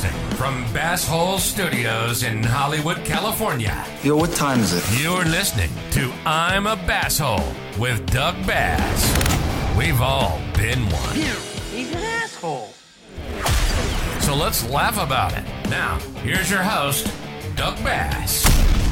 Broadcasting from Bass Hole Studios in Hollywood, California. Yo, what time is it? You're listening to I'm a Bass Hole with Doug Bass. We've all been one. He's an asshole. So let's laugh about it. Now, here's your host, Doug Bass.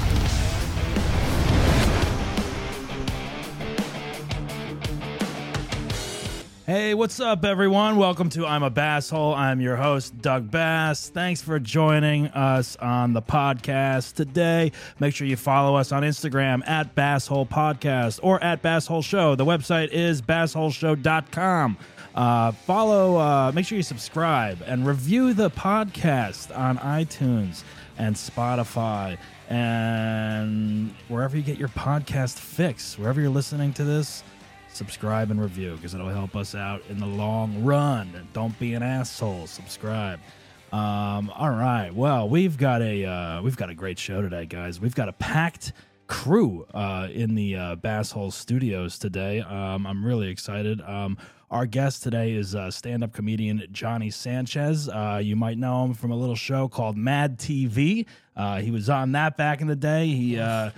Hey, what's up, everyone? Welcome to I'm a Bass Hole. I'm your host, Doug Bass. Thanks for joining us on the podcast today. Make sure you follow us on Instagram at Bass Hole Podcast or at Bass Hole Show. The website is bassholeshow.com. Make sure you subscribe and review the podcast on iTunes and Spotify and wherever you get your podcast fix. Wherever you're listening to this, subscribe and review because it'll help us out in the long run. Don't be an asshole. Subscribe. All right. Well, we've got a great show today, guys. We've got a packed crew in the Bass Hole Studios today. I'm really excited. Our guest today is stand-up comedian Johnny Sanchez. You might know him from a little show called Mad TV. He was on that back in the day.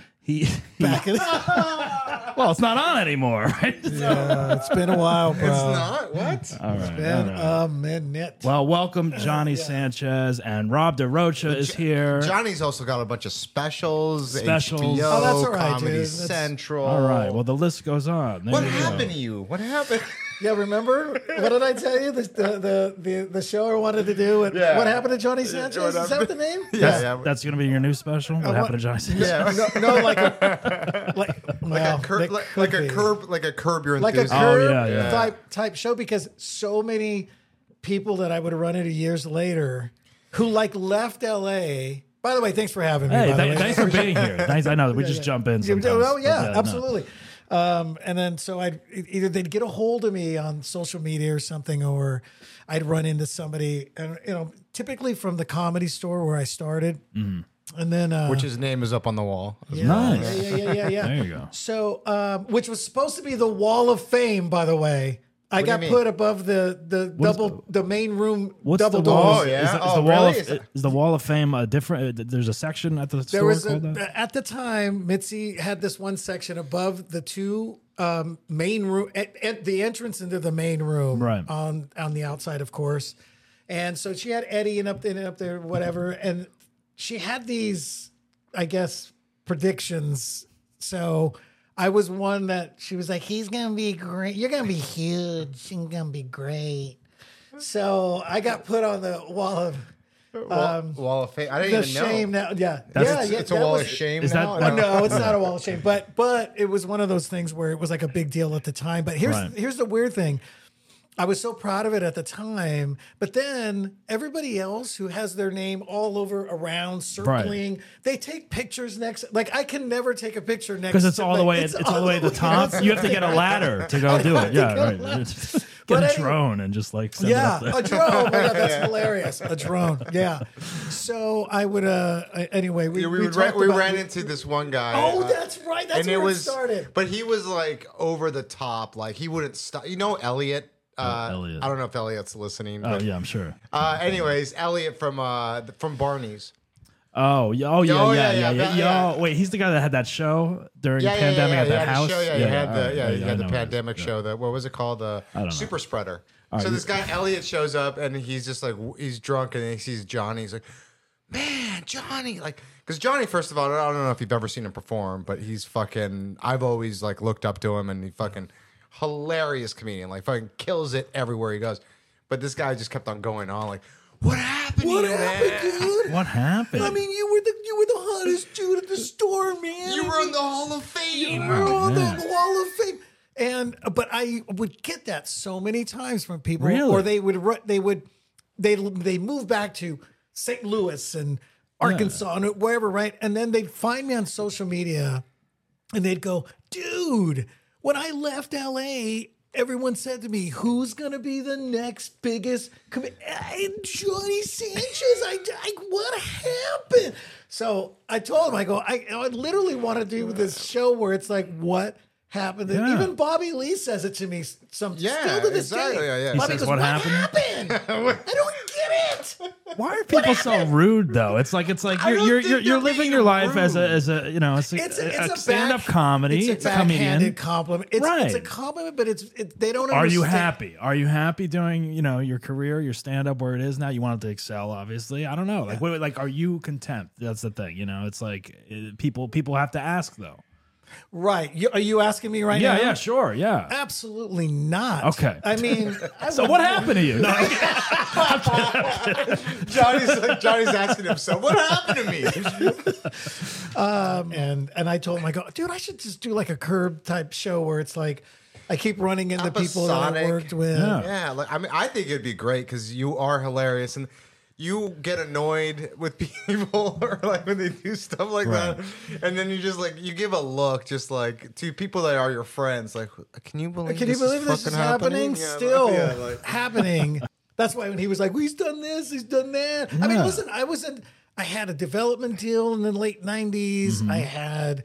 Well, it's not on anymore, right? Yeah, it's been a while, bro. It's not? What? All right. It's been a minute. Well, welcome Johnny Sanchez, and Rob DeRocha is here. Johnny's also got a bunch of specials. Specials. HBO, Oh, that's all right, Comedy dude. That's- Central. All right. Well, the list goes on. There What you go. happened to you? What happened? Yeah, remember? What did I tell you? The show I wanted to do. Yeah. What happened to Johnny Sanchez? Is that what the name? Yeah. That's going to be your new special? What happened to Johnny Sanchez? Yeah. No, like a curb your like a enthusiasm. curb yeah. type show, because so many people that I would run into years later who left LA. By the way, thanks for having me. Hey, by the way. thanks for being here. Thanks. I know we just jump in sometimes. Oh yeah, But, no. absolutely. And then so either they'd get a hold of me on social media or something, or I'd run into somebody, and typically from the Comedy Store where I started, and then Which his name is up on the wall. yeah, Nice. yeah. There you go. So, which was supposed to be the Wall of Fame, by the way. I do you got mean? put above the main room What's double the wall? doors. Oh, yeah? Is the Oh, wall really? is the Wall of Fame a different? There's a section at the store There was called that? at the time, Mitzi had this one section above the two main room at the entrance into the main room, Right. on the outside, of course. And so she had Eddie and up there, whatever, and she had these, I guess, predictions. So I was one that she was like, he's gonna be great. You're gonna be huge. You're gonna be great. So I got put on the wall of Wall of Fame. I didn't the even know. shame now. Yeah, It's a that wall was- of shame is now? that- No, it's not a wall of shame, but it was one of those things where it was like a big deal at the time. But Right. here's the weird thing. I was so proud of it at the time, but then everybody else who has their name all over around circling, they take pictures next. Like I can never take a picture next Because it's to, all the way. It's all the way to the top. You have to get a ladder to go do it. Yeah, right. Get But a anyway- drone and just like send it Yeah, up there. a drone. Oh my God, that's hilarious. A drone. Yeah. So I would. Anyway, we ran into this one guy. Oh, that's right. That's where it started. But he was like over the top. Like he wouldn't stop. You know, Elliot. Elliot. I don't know if Elliot's listening. Oh But, yeah, I'm sure. anyways, Elliot from Barney's. Oh yeah. yeah. Wait, he's the guy that had that show during the Yeah, pandemic at he that had a house. show, he had all right. he had I the know pandemic it is. show. That what was it called? The don't know. Super Spreader. right, So you- this guy Elliot shows up and he's just like he's drunk and he sees Johnny. He's like, man, Johnny, like because Johnny, first of all, I don't know if you've ever seen him perform, but he's fucking. I've always like looked up to him and he fucking hilarious comedian. Like fucking kills it everywhere he goes. But this guy just kept on going on like, what happened? What to you, happened, man? dude? What happened? I mean, you were the hottest dude at the store, man. You were in the Hall of Fame. You were on man. the Wall of Fame. But I would get that so many times from people, Really? or they move back to St. Louis and Arkansas and wherever, right? And then they'd find me on social media, and they'd go, "Dude, when I left LA." Everyone said to me, "Who's gonna be the next biggest?" Johnny Sanchez. What happened? So I told him, I literally want to do this show where it's like, what happened? And Yeah. even Bobby Lee says it to me. Still to this exactly, day. yeah. He Bobby says, goes, "What what happened?" happened? I don't get What? Why are people so rude though? It's like I don't you're think you're they're living being your life rude. as a you know, it's a stand-up comedy. It's a comedian. backhanded compliment. It's Right. a compliment, but they don't. Are you understand. happy? Are you happy doing, you know, your career, your stand-up where it is now? You want it to excel, obviously. I don't know. Like, like, are you content? That's the thing. You know, it's like people have to ask though. Right? Are you asking me right now? Yeah, sure, yeah. Absolutely not. Okay. I mean, So what happened to you? No, Johnny's asking himself, what happened to me? and I told him, I go, dude, I should just do like a Curb type show where it's like I keep running into people that I Episodic. worked with. Yeah. Yeah, like I mean, I think it'd be great because you are hilarious and you get annoyed with people or like when they do stuff like Right. that, and then you just like you give a look just like to people that are your friends, like, can you believe? Can you believe this is fucking happening? Yeah, Still like- happening. That's why when he was like, well, he's done this, he's done that. I mean, Yeah. listen, I had a development deal in the late 90s. Mm-hmm.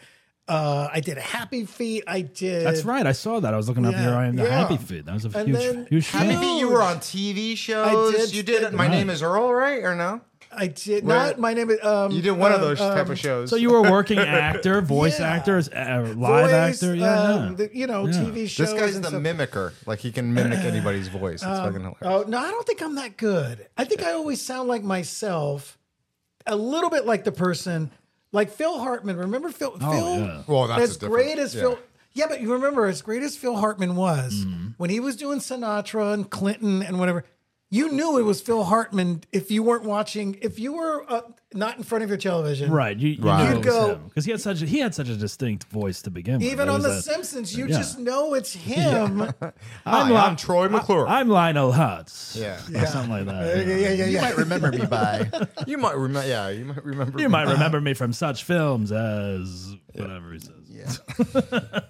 I did a Happy Feet. I did. that's right. I saw that. I was looking up Yeah, the yeah. Happy Feet. That was a And huge, then huge Happy show. Feet, you were on TV shows. did You did. stand- My Right. name is Earl, right or no? I did Where- not. My name is. You did one of those type of shows. So you were a working actor, voice Yeah. actor, live voice, actor. Yeah. you know, Yeah. TV shows. This guy's and the stuff. mimicker. Like he can mimic anybody's voice. It's fucking hilarious. Oh no, I don't think I'm that good. I think I always sound like myself, a little bit like the person, like Phil Hartman. Remember Phil? Oh, Phil, yeah. Well, that's as a different- great as yeah. Phil. Yeah, but you remember as great as Phil Hartman was Mm-hmm. when he was doing Sinatra and Clinton and whatever. You knew it was Phil Hartman if you weren't watching. If you were not in front of your television, Right, you Right. knew it You'd was go- him because he had such a distinct voice to begin with. Even There on was The that- Simpsons, you yeah. just know it's him. I'm Troy McClure. I'm Lionel Hutz. Yeah. Or something like that. Yeah. You might remember me by. You might remember. Yeah, you might remember. You might remember me from such films as whatever he says. Yeah.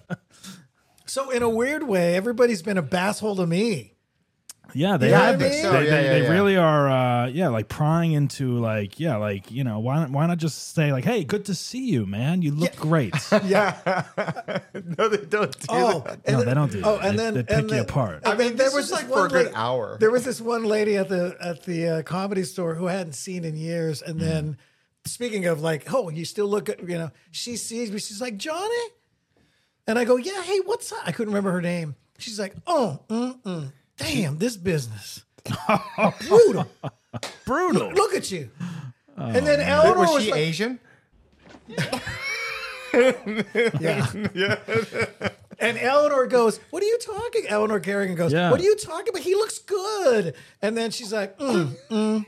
So in a weird way, everybody's been a basshole to me. Yeah, they Yeah, have I been. think so. They, Yeah, they, yeah, they yeah. really are. Like prying into like you know why not just say like, hey, good to see you, man. You look great. Yeah. No, they don't do Oh, that. No, they don't do that. Oh, and then they pick and you then- apart. I mean, there this was this like for one a good lady- hour. There was this one lady at the comedy store who I hadn't seen in years, and then speaking of like, oh, you still look, she sees me, she's like, Johnny, and I go, yeah, hey, what's up? I couldn't remember her name. She's like, oh, damn, this business, brutal. Brutal. Look at you. And then Eleanor was was she like, Asian? yeah. And Eleanor goes, what are you talking? Eleanor Kerrigan goes, Yeah. what are you talking about? He looks good. And then she's like, Man,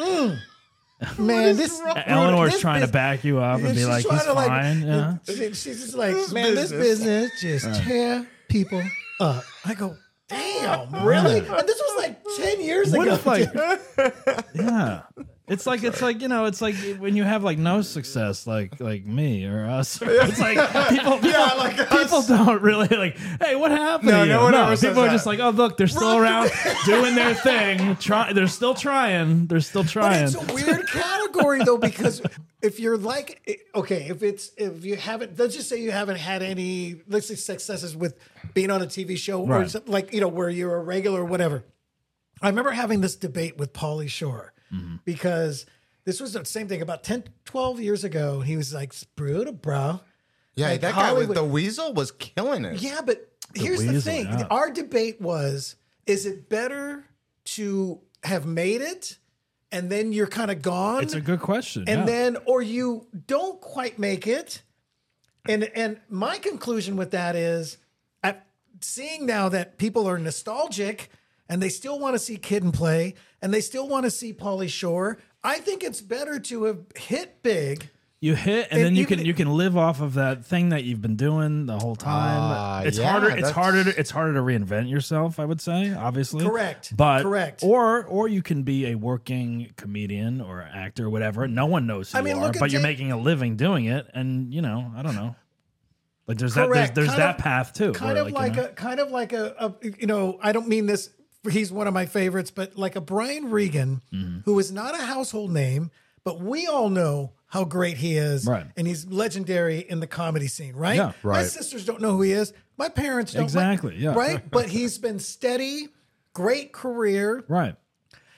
this Eleanor's this trying to bus- back you up and be she's like, trying he's to, fine. Yeah. She's just like, This man, this business just tear people up. I go, damn, really? And this was like 10 years What ago. if like, yeah, it's like it's like when you have like no success, like me or us. It's like people don't really like. Hey, what happened? No, to you? no one ever says people are that. just like, oh look, they're still around doing their thing. They're still trying. They're still But trying. it's a weird category though, because if you're like, okay, if you haven't, let's just say you haven't had any, let's say successes with being on a TV show or Right. something like, where you're a regular or whatever. I remember having this debate with Pauly Shore because this was the same thing about 10, 12 years ago. He was like, brutal, bro. Yeah, Like that guy with Hollywood- the weasel was killing it. Yeah, but here's the weasel, thing. yeah. Our debate was, is it better to have made it and then you're kind of gone? It's a good question. And yeah. then, or you don't quite make it. And my conclusion with that is, seeing now that people are nostalgic and they still want to see Kid and Play and they still want to see Pauly Shore, I think it's better to have hit big. You hit, and And then even- you can live off of that thing that you've been doing the whole time. It's yeah, harder. It's that's- harder to reinvent yourself. I would say, obviously, Correct. But Correct. Or you can be a working comedian or actor or whatever. No one knows who I mean, you are, look at but you're Jake- making a living doing it, and I don't know. Like there's Correct. there's Kind that of- path too. Kind where, of like a I don't mean this, he's one of my favorites, but like a Brian Regan, Mm-hmm. who is not a household name, but we all know how great he is. Right. And he's legendary in the comedy scene, right? Yeah. My Right. sisters don't know who he is. My parents don't. Exactly, yeah. Right? But he's been steady, great career. right.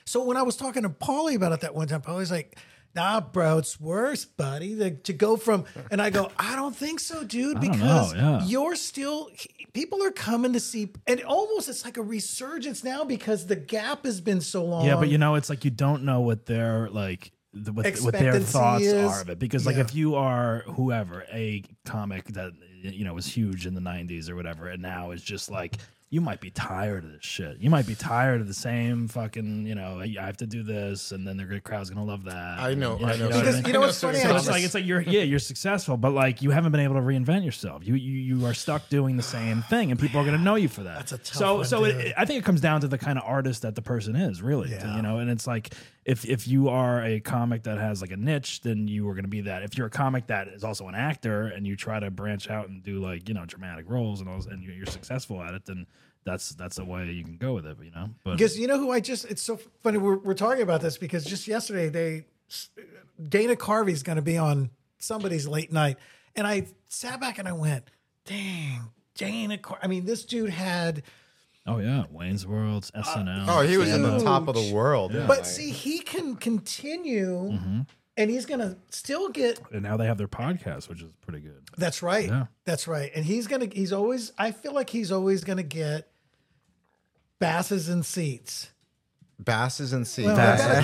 So when I was talking to Paulie about it that one time, Paulie's like, nah, bro, it's worse, buddy. Like, to go from, and I go, I don't think so, dude, because you're still, people are coming to see, and almost it's like a resurgence now because the gap has been so long. Yeah, but you know, it's like you don't know what their like what their thoughts are of it, because like if you are whoever, a comic that you know was huge in the 90s or whatever, and now is just like, you might be tired of this shit. You might be tired of the same fucking, you know, I have to do this, and then the crowd's gonna love that. I know. Because you know what's funny? So it's like you're successful, but like you haven't been able to reinvent yourself. You are stuck doing the same thing, and people are gonna know you for that. That's a tough one, I think it comes down to the kind of artist that the person is, really. Yeah. You know, and it's like if you are a comic that has like a niche, then you are gonna be that. If you're a comic that is also an actor and you try to branch out and do like, you know, dramatic roles and you're successful at it, then that's the way you can go with it, you know. But because you know who it's so funny we're talking about this because just yesterday Dana Carvey's going to be on somebody's late night, and I sat back and I went, dang, Dana I mean, this dude had Wayne's World, SNL. Oh, he was in the top of the world. Yeah. But see, he can continue, and he's going to still get. And now they have their podcast, which is pretty good. That's right. Yeah. That's right. And I feel like he's always going to get basses and seats. Basses and seats. Well,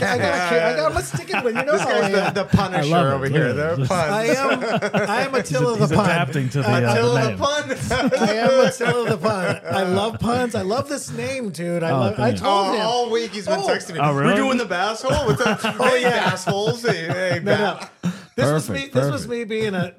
I got to stick it with you know This how I guy's am. the Punisher over here. They're puns. I am Attila the He's Pun. adapting to the Attila name. the pun. I am Attila the Pun. I love puns. I love this name, dude. I thanks. told him. All week he's been texting me. Oh, really? We're doing the bass hole. What's up? Hey, bass holes. Hey, No. This was Perfect. me being an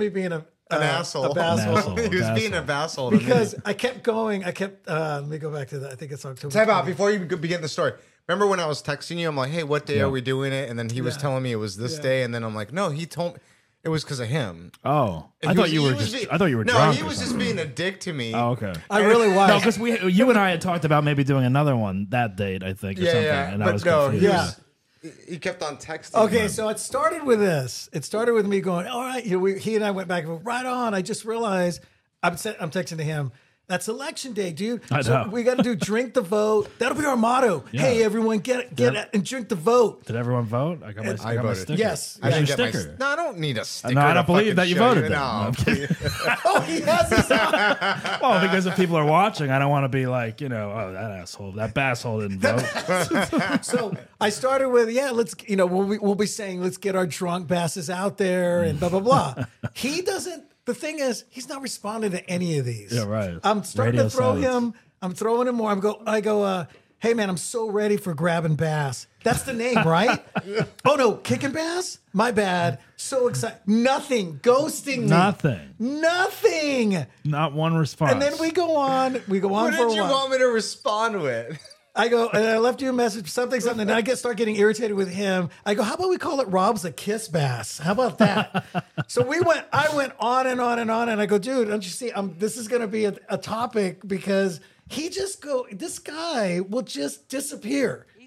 asshole. A basshole. He was being a asshole to me. Because I kept going. Let me go back to that. I think it's October. Time out before you begin the story. Remember when I was texting you? I'm like, hey, what day are we doing it? And then he was telling me it was this day. And then I'm like, no, he told me it was because of him. Oh, And I he thought was- you he were was just. be- I thought you were No, drunk. he or was just something. being a dick to me. Oh, okay. I really was. No, because you and I had talked about maybe doing another one that date, I think, or something. And I was confused. Yeah. He kept on texting. Okay, me. so it started with this. It started with me going, all right, he and I went back and forth, right on. I just realized I'm texting to him. That's election day, dude. I So know. we got to do drink the vote. That'll be our motto. Yeah. Hey, everyone, get it and drink the vote. Did everyone vote? I got my voted. sticker. Yes. I didn't Your get my sticker. No, I don't need a sticker. No, I don't to believe fucking that you show voted then. No, I'm kidding. Oh, he has this on. Well, because if people are watching, I don't want to be like, you know, oh, that asshole, that basshole didn't vote. So I started with, let's, we'll be saying, let's get our drunk basses out there and blah, blah, blah. He doesn't, the thing is, he's not responding to any of these. Yeah, right. I'm starting Radio to throw silence. I'm throwing him more. I go, hey man, I'm so ready for grabbing bass. That's the name, right? Oh no, kicking bass? My bad. So excited. Nothing. Ghosting me. Nothing. Not one response. And then we go on What for a did you while. want me to respond with? I go, and I left you a message, something, and I start getting irritated with him. I go, how about we call it Rob's a kiss bass? How about that? So I went on and on and on, and I go, dude, don't you see, this is going to be a topic because this guy will just disappear. He's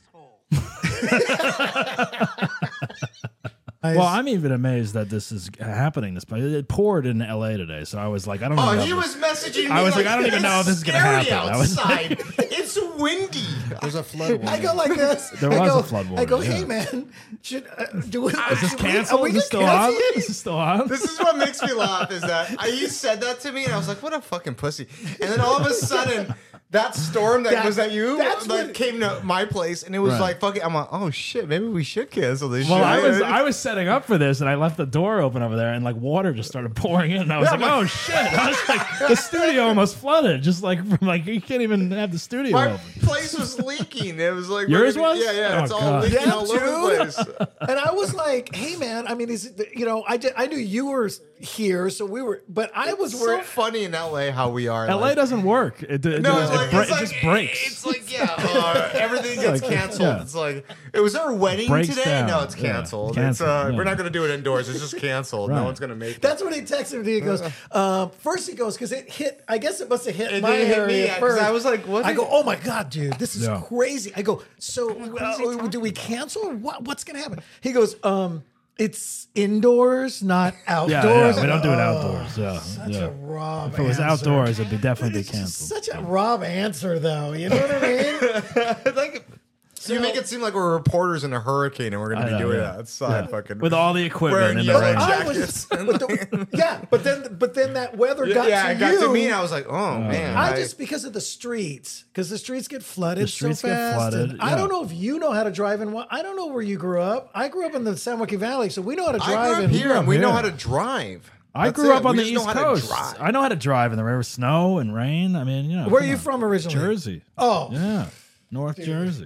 an asshole. Well, I'm even amazed that this is happening. It poured in LA today, so I was like, I don't know. Oh, how he this- was messaging me. I was like, I don't even know if this is gonna "It's happen." I was scary outside. It's windy. There's a flood warning. I go like this. There I was go, a flood I go, warning, hey yeah. man, should do we? Is this canceled? Is this still gonna on? cancel it? Is this still on? This is what makes me laugh is that he said that to me and I was like, what a fucking pussy. And then all of a sudden, that storm that was at you that's like what- came to my place and it was Right. like fucking. I'm like, oh shit, maybe we should cancel this Well, shit. I was setting up for this, and I left the door open over there, and like water just started pouring in. And I was like, "Oh shit!" I was like, the studio almost flooded, just like from like you can't even have the studio My open. place was leaking. It was like Yours was? Yeah, Oh, it's all God. leaking Yeah, all over the dude. place. And I was like, hey man, I mean, I knew you were here, so we were, but I was It's so worried. funny in LA how we are. LA like, doesn't work. It No, just breaks. It's like everything gets like, canceled. yeah. It's like, was there a wedding Breaks today? down. No, it's Yeah. canceled. Canceled, It's, yeah. We're not going to do it indoors. It's just canceled. Right. No one's going to make it. That's what he texted me. He goes, first he goes, because it hit, I guess it must have hit It my didn't hit me, area yeah, 'cause first. I was like, what I did- go, oh my God, dude, this is Yeah. crazy. I go, so do we cancel? What's going to happen? He goes, it's indoors, not outdoors. Yeah, we don't do it Oh, outdoors. Yeah, Such yeah. a Rob If it was answer. outdoors, it'd be definitely It's be just canceled. such a Rob answer, though. You know what I mean? like, You make it seem like we're reporters in a hurricane and we're going to I be know, doing yeah. that outside, fucking With all the equipment wearing in the yellow rain. I was, jackets. but then that weather got yeah, to it got you. to me, and I was like, oh man, I just because of the streets, because the streets get flooded The streets so get fast. flooded, and I yeah. don't know if you know how to drive in. I don't know where you grew up. I grew up in the San Joaquin Valley, so we know how to I drive grew in up here and we know here. how to drive. I That's grew it. up on We the just know East how to Coast. drive. I know how to drive in the river, snow and rain. I mean, you know. Where are come you on. from originally? Jersey. Oh, Yeah, North Jersey.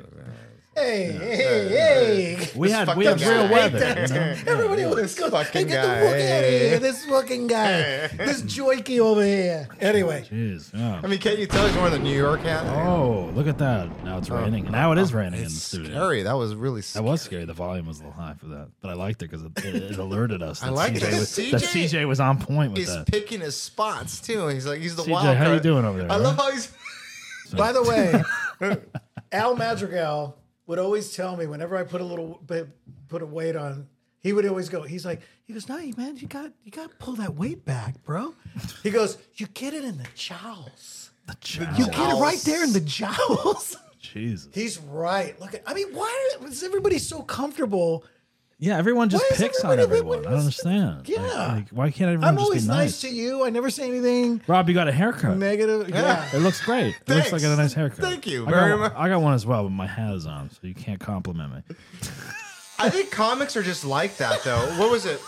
hey. We had fucking real guy. weather. You know? Everybody always This goes, fucking hey, get the guy. fuck out of here. This fucking guy. This joikey over here. Anyway. Jeez. Yeah. I mean, can't you tell he's wearing the New York hat? Oh, look at that! Now it's raining. Now it is raining in the It's studio. scary. That was really That scary. was scary. The volume was a little high for that, but I liked it because it alerted us. That I like CJ it. was, CJ that CJ was on point with He's that. picking his spots too. He's like, he's the CJ, wild how you card. doing over there, I huh? love how he's. By the way, Al Madrigal would always tell me whenever I put a weight on, he would always go. He goes, no, man, you got to pull that weight back, bro. He goes, you get it in the jowls. The You get it right there in the jowls. Jesus. He's right. Look, I mean, why is everybody so comfortable? Yeah, everyone just Why is picks on everybody- everyone. I don't understand. Yeah. Why can't everyone I'm just always be nice to you. I never say anything Rob, you got a haircut. negative. Yeah. It looks great. It looks like Thanks. a nice haircut. Thank you I very got, much. I got one as well, but my hat is on, so you can't compliment me. I think comics are just like that, though. What was it?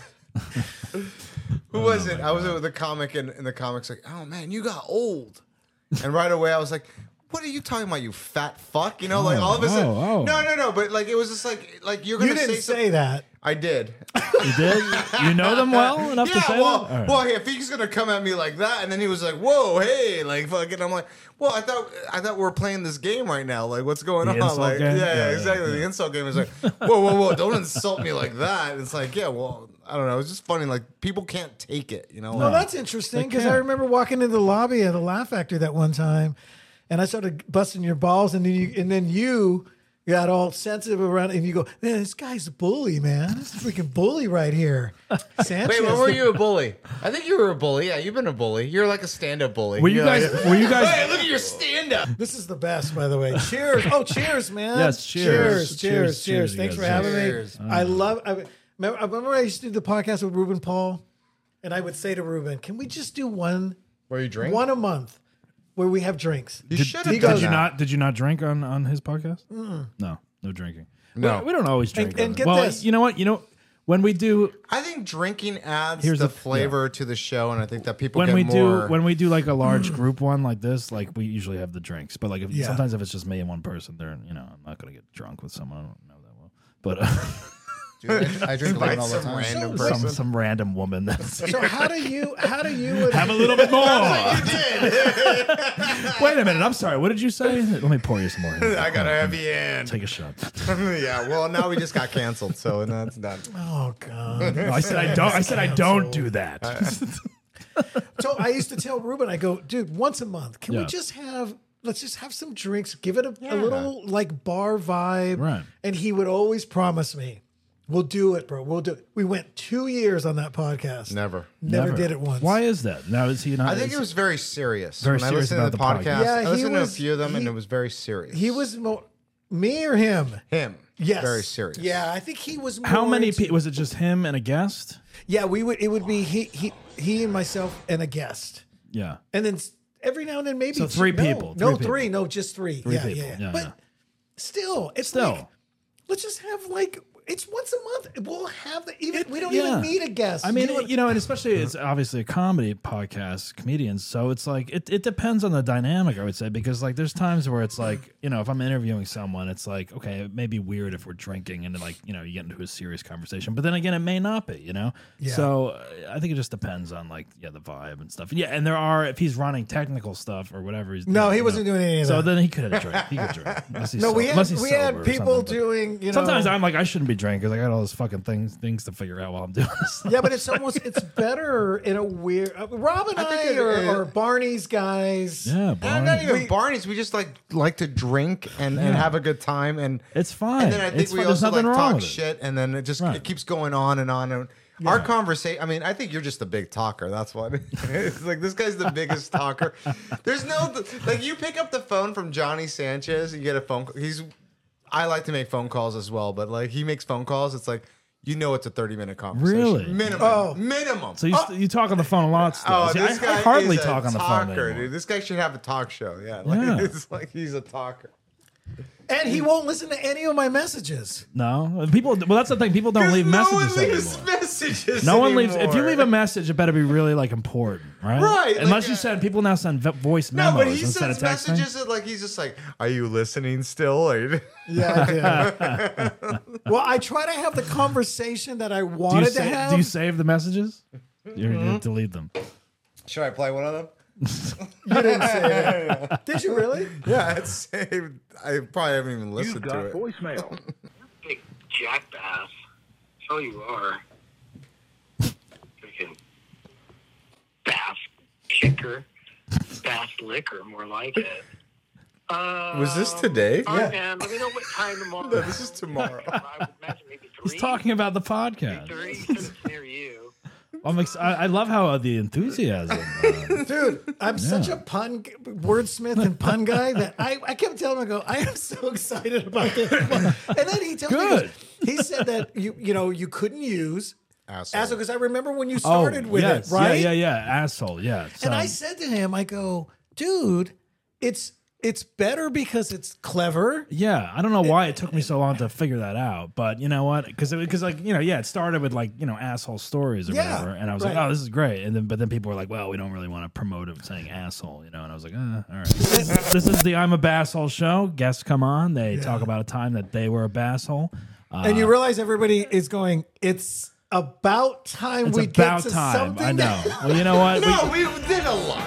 Who was it? I was with a comic in the comics, like, oh man, you got old. And right away, I was like, what are you talking about, you fat fuck? You know, like all of a sudden. oh. No. But like, it was just like you're going You to didn't say say that. I did. You did? You know them well enough to Yeah, say well, that? All right. well, if he's gonna come at me like that, and then he was like, "Whoa, hey," like fucking, I'm like, "Well, I thought we're playing this game right now. Like, what's going The on?" insult Like, game? yeah, Yeah, exactly. yeah. The insult game is like, "Whoa, don't insult me like that." It's like, yeah, well, I don't know. It's just funny. Like, people can't take it, you know. Well, Like, that's interesting They because can. I remember walking into the lobby of the Laugh Factory that one time, and I started busting your balls, and then you got all sensitive around, and you go, "Man, this guy's a bully, man. This is a freaking bully right here." Sanchez, Wait, when were you a bully? I think you were a bully. Yeah, you've been a bully. You're like a stand-up bully. Were you guys? Were you guys? Hey, look at your stand-up. This is the best, by the way. Cheers! Oh, cheers, man! Yes, cheers. Cheers! Cheers, you Thanks guys. for having Cheers. me. I love. I remember I used to do the podcast with Ruben Paul, and I would say to Ruben, "Can we just do one Were you drinking? a month where we have drinks?" You should he have goes- done Did you that. Did you not drink on his podcast? No drinking. No. we don't always drink. and on it. get well, this. you know what? When we do I think drinking adds Here's the the- flavor to the show, and I think that people when get we more. do when we do like a large group one like this, like we usually have the drinks. But like Yeah. sometimes if it's just me and one person, there, I'm not gonna get drunk with someone I don't know that well. But Dude, I drink Invite alone all the some time. random So- person. some random woman that's So how do you have a little bit more. Wait a minute, I'm sorry. What did you say? Let me pour you some more. I got a heavy hand. Take a shot. Yeah, well, now we just got canceled, so that's done. Oh God! No, I said I don't. I said I don't do that. So I used to tell Ruben, I go, dude, once a month, can we Yeah. just have? Let's just have some drinks. Give it a little like bar vibe. Right. And he would always promise me, "We'll do it, bro. We'll do it." We went 2 years on that podcast. Never. Never did it once. Why is that? Now is he not? I think it was very serious. Very when serious I listened to about the the podcast, podcast. Yeah, I he listened to a was- few of them, and he- it was very serious. He was me or him? him. Yes. very serious. Yeah, I think he was. How more many into- people? Was it just him and a guest? Yeah, we would. It would be he and myself and a guest, Yeah. and then every now and then maybe So three no, people, No, three three. people. No, just three. Three Yeah, people. yeah. Yeah, But yeah. still, it's Still. like let's just have like it's once a month. We'll have the even. We don't Yeah. even need a guest. I mean, You know what- and especially it's obviously a comedy podcast, comedians. So it's like it depends on the dynamic, I would say, because like there's times where it's like, if I'm interviewing someone, it's like, okay, it may be weird if we're drinking and like you get into a serious conversation, but then again, it may not be, Yeah. So I think it just depends on like the vibe and stuff. Yeah, and there are if he's running technical stuff or whatever. He's No, doing, he wasn't doing any of So that. then he could have drank. He could drink. Unless he's No, we unless had he's we sober had or people something, but- doing. Sometimes I'm like I shouldn't be drinking because I got all those fucking things to figure out while I'm doing this. Yeah, but it's better in a weird. Rob and I I, think are Barney's guys. Yeah, And Barney. not even Barney's. We just like to drink and have a good time, and It's fine. And then I think It's we fine. There's also like nothing wrong talk with it. shit, and then it just Right. it keeps going on and on. And our conversation. I mean, I think you're just a big talker. That's what it's like. This guy's the biggest talker. There's no like you pick up the phone from Johnny Sanchez, you get a phone call. I like to make phone calls as well, but like he makes phone calls, it's like it's a 30-minute conversation. Really? Minimum. So you talk on the phone a lot still. Oh, See, this guy I hardly is a talk on the phone talker, anymore. dude. This guy should have a talk show. Yeah, like, Yeah. It's like he's a talker. And he won't listen to any of my messages. No, people. Well, that's the thing. People don't leave no messages one leaves anymore. messages. No one leaves. If you anymore. leave a message, it better be really like important, right? Right, Unless like, you send. People now send voice No, memos but he instead of sends texting. messages that like he's just like, "Are you listening still?" Like, Yeah, I do. Well, I try to have the conversation that I Do wanted you, to sa- have. do you save the messages? You delete them. should I play one of them? You didn't say it. Did you really? Yeah, it's saved. I probably haven't even listened to it. voicemail. Big jackass. So you are. Freaking bass kicker. Bass liquor, more like it. Was this today? All right, man. Let me know what time tomorrow. No, this is tomorrow. I would imagine maybe 3. He's talking about the podcast. 3 since it's near you. I love how the enthusiasm. Dude, I'm such a wordsmith and pun guy that I kept telling him, I go, I am so excited about this. And then he tells me, he goes- he said that you couldn't use asshole because I remember when you started with yes. it, right? Yeah, asshole. Yeah. So, And I said to him, I go, dude, it's better because it's clever. yeah, I don't know why it took me so long to figure that out, but you know what? Because it started with like asshole stories or Yeah, whatever, and I was right. like, oh, this is great, and then people were like, well, we don't really want to promote it saying asshole, and I was like, all right. This is the I'm a Basshole show. Guests come on, they talk about a time that they were a basshole. And you realize everybody is going, it's about time It's we about get to time. something. I know. Well, you know what? No, we did a lot.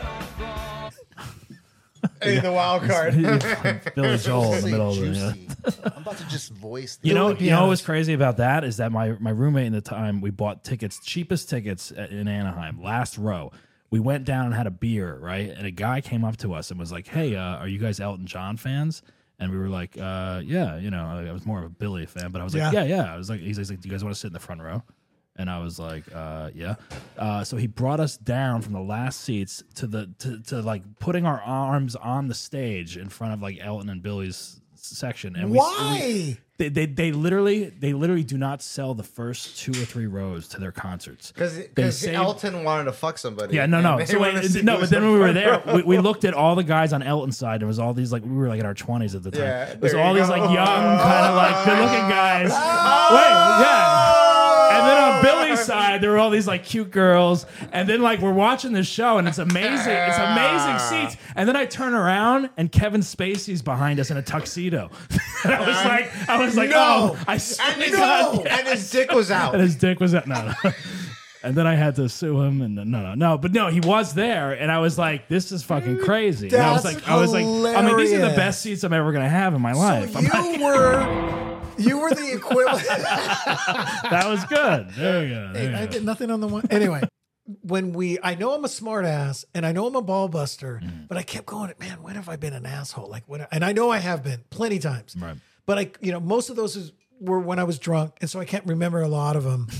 Hey, the wild card. Billy Joel in the Say middle of the. juicy. I'm about to just voice. You know Billy what was Pianos. crazy about that is that my roommate in the time, we bought tickets, cheapest tickets in Anaheim, last row. We went down and had a beer, right? And a guy came up to us and was like, "Hey, are you guys Elton John fans?" And we were like, "Yeah." I was more of a Billy fan, but I was like, "Yeah." I was like, he's like, "Do you guys want to sit in the front row?" And I was like, yeah. So he brought us down from the last seats to like putting our arms on the stage in front of like Elton and Billy's section. And Why? They literally do not sell the first 2 or 3 rows to their concerts. They Because saved- Elton wanted to fuck somebody. Yeah, no. and they So wanted to see no, who but was then the when we were front there, row. we looked at all the guys on Elton's side. It was all these like we were like in our 20s at the time. Yeah, it was there all you these go. like young, kind of like good-looking guys. Wait, yeah. And then on Billy's side, there were all these like cute girls. And then like we're watching this show, and it's amazing. It's amazing seats. And then I turn around, and Kevin Spacey's behind us in a tuxedo. And I was like, No. oh, I swear And to his, God. and his dick was out. And his dick was out. No. And then I had to sue him, and no. But no, he was there, and I was like, "This is fucking crazy." And I was That's like, I mean, these are the hilarious. best seats I'm ever gonna have in my life. So I'm like, you were the equivalent. that was good. There you go. There you I go. did nothing on the one. Anyway, I know I'm a smart ass and I know I'm a ball buster, but I kept going, man, when have I been an asshole? Like and I know I have been plenty times. Right. But most of those were when I was drunk. And so I can't remember a lot of them.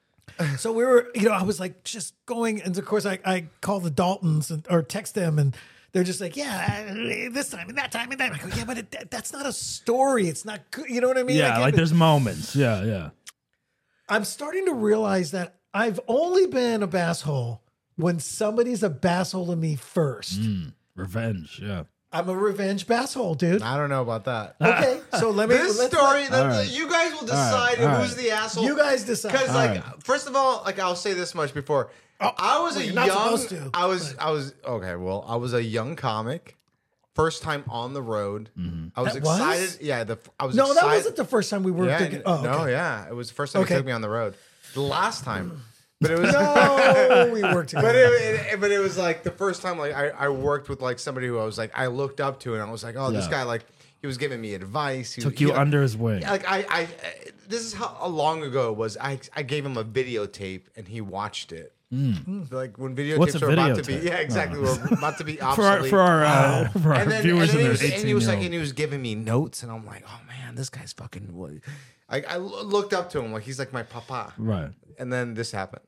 So we were, I was like just going. And of course I call the Daltons or text them and they're just like, yeah, this time and that time and that. I go, yeah, but that's not a story. It's not good. You know what I mean? I Yeah, can't- like there's moments. Yeah. I'm starting to realize that I've only been a basshole when somebody's a basshole to me first. Revenge. Yeah. I'm a revenge basshole, dude. I don't know about that. Okay, so This let's story, let- All right. you guys will decide All right. who's the asshole. you guys decide. Because, All first of all, I'll say this much before. I was well, a you're not young. supposed to, I was okay. Well, I was a young comic, first time on the road. I was That was? excited. Yeah, I was. no, excited. that wasn't the first time we were Yeah, thinking. Oh, no, okay. yeah, it was the first time Okay. he took me on the road. The last time, but it was. No, we worked But together. but it was like the first time like I worked with like somebody who I was like I looked up to and I was like, oh, this Yeah. guy, like he was giving me advice. Took you under his wing. Like I this is how long ago it was. I gave him a videotape and he watched it. Like when videotapes What's a are about to be videotape? exactly were about to be for obsolete. our viewers and in he their was, and he was like, 18-year-old. and he was giving me notes, and I'm like, oh man, this guy's fucking. What? I looked up to him like he's like my papa. Right. And then this happened.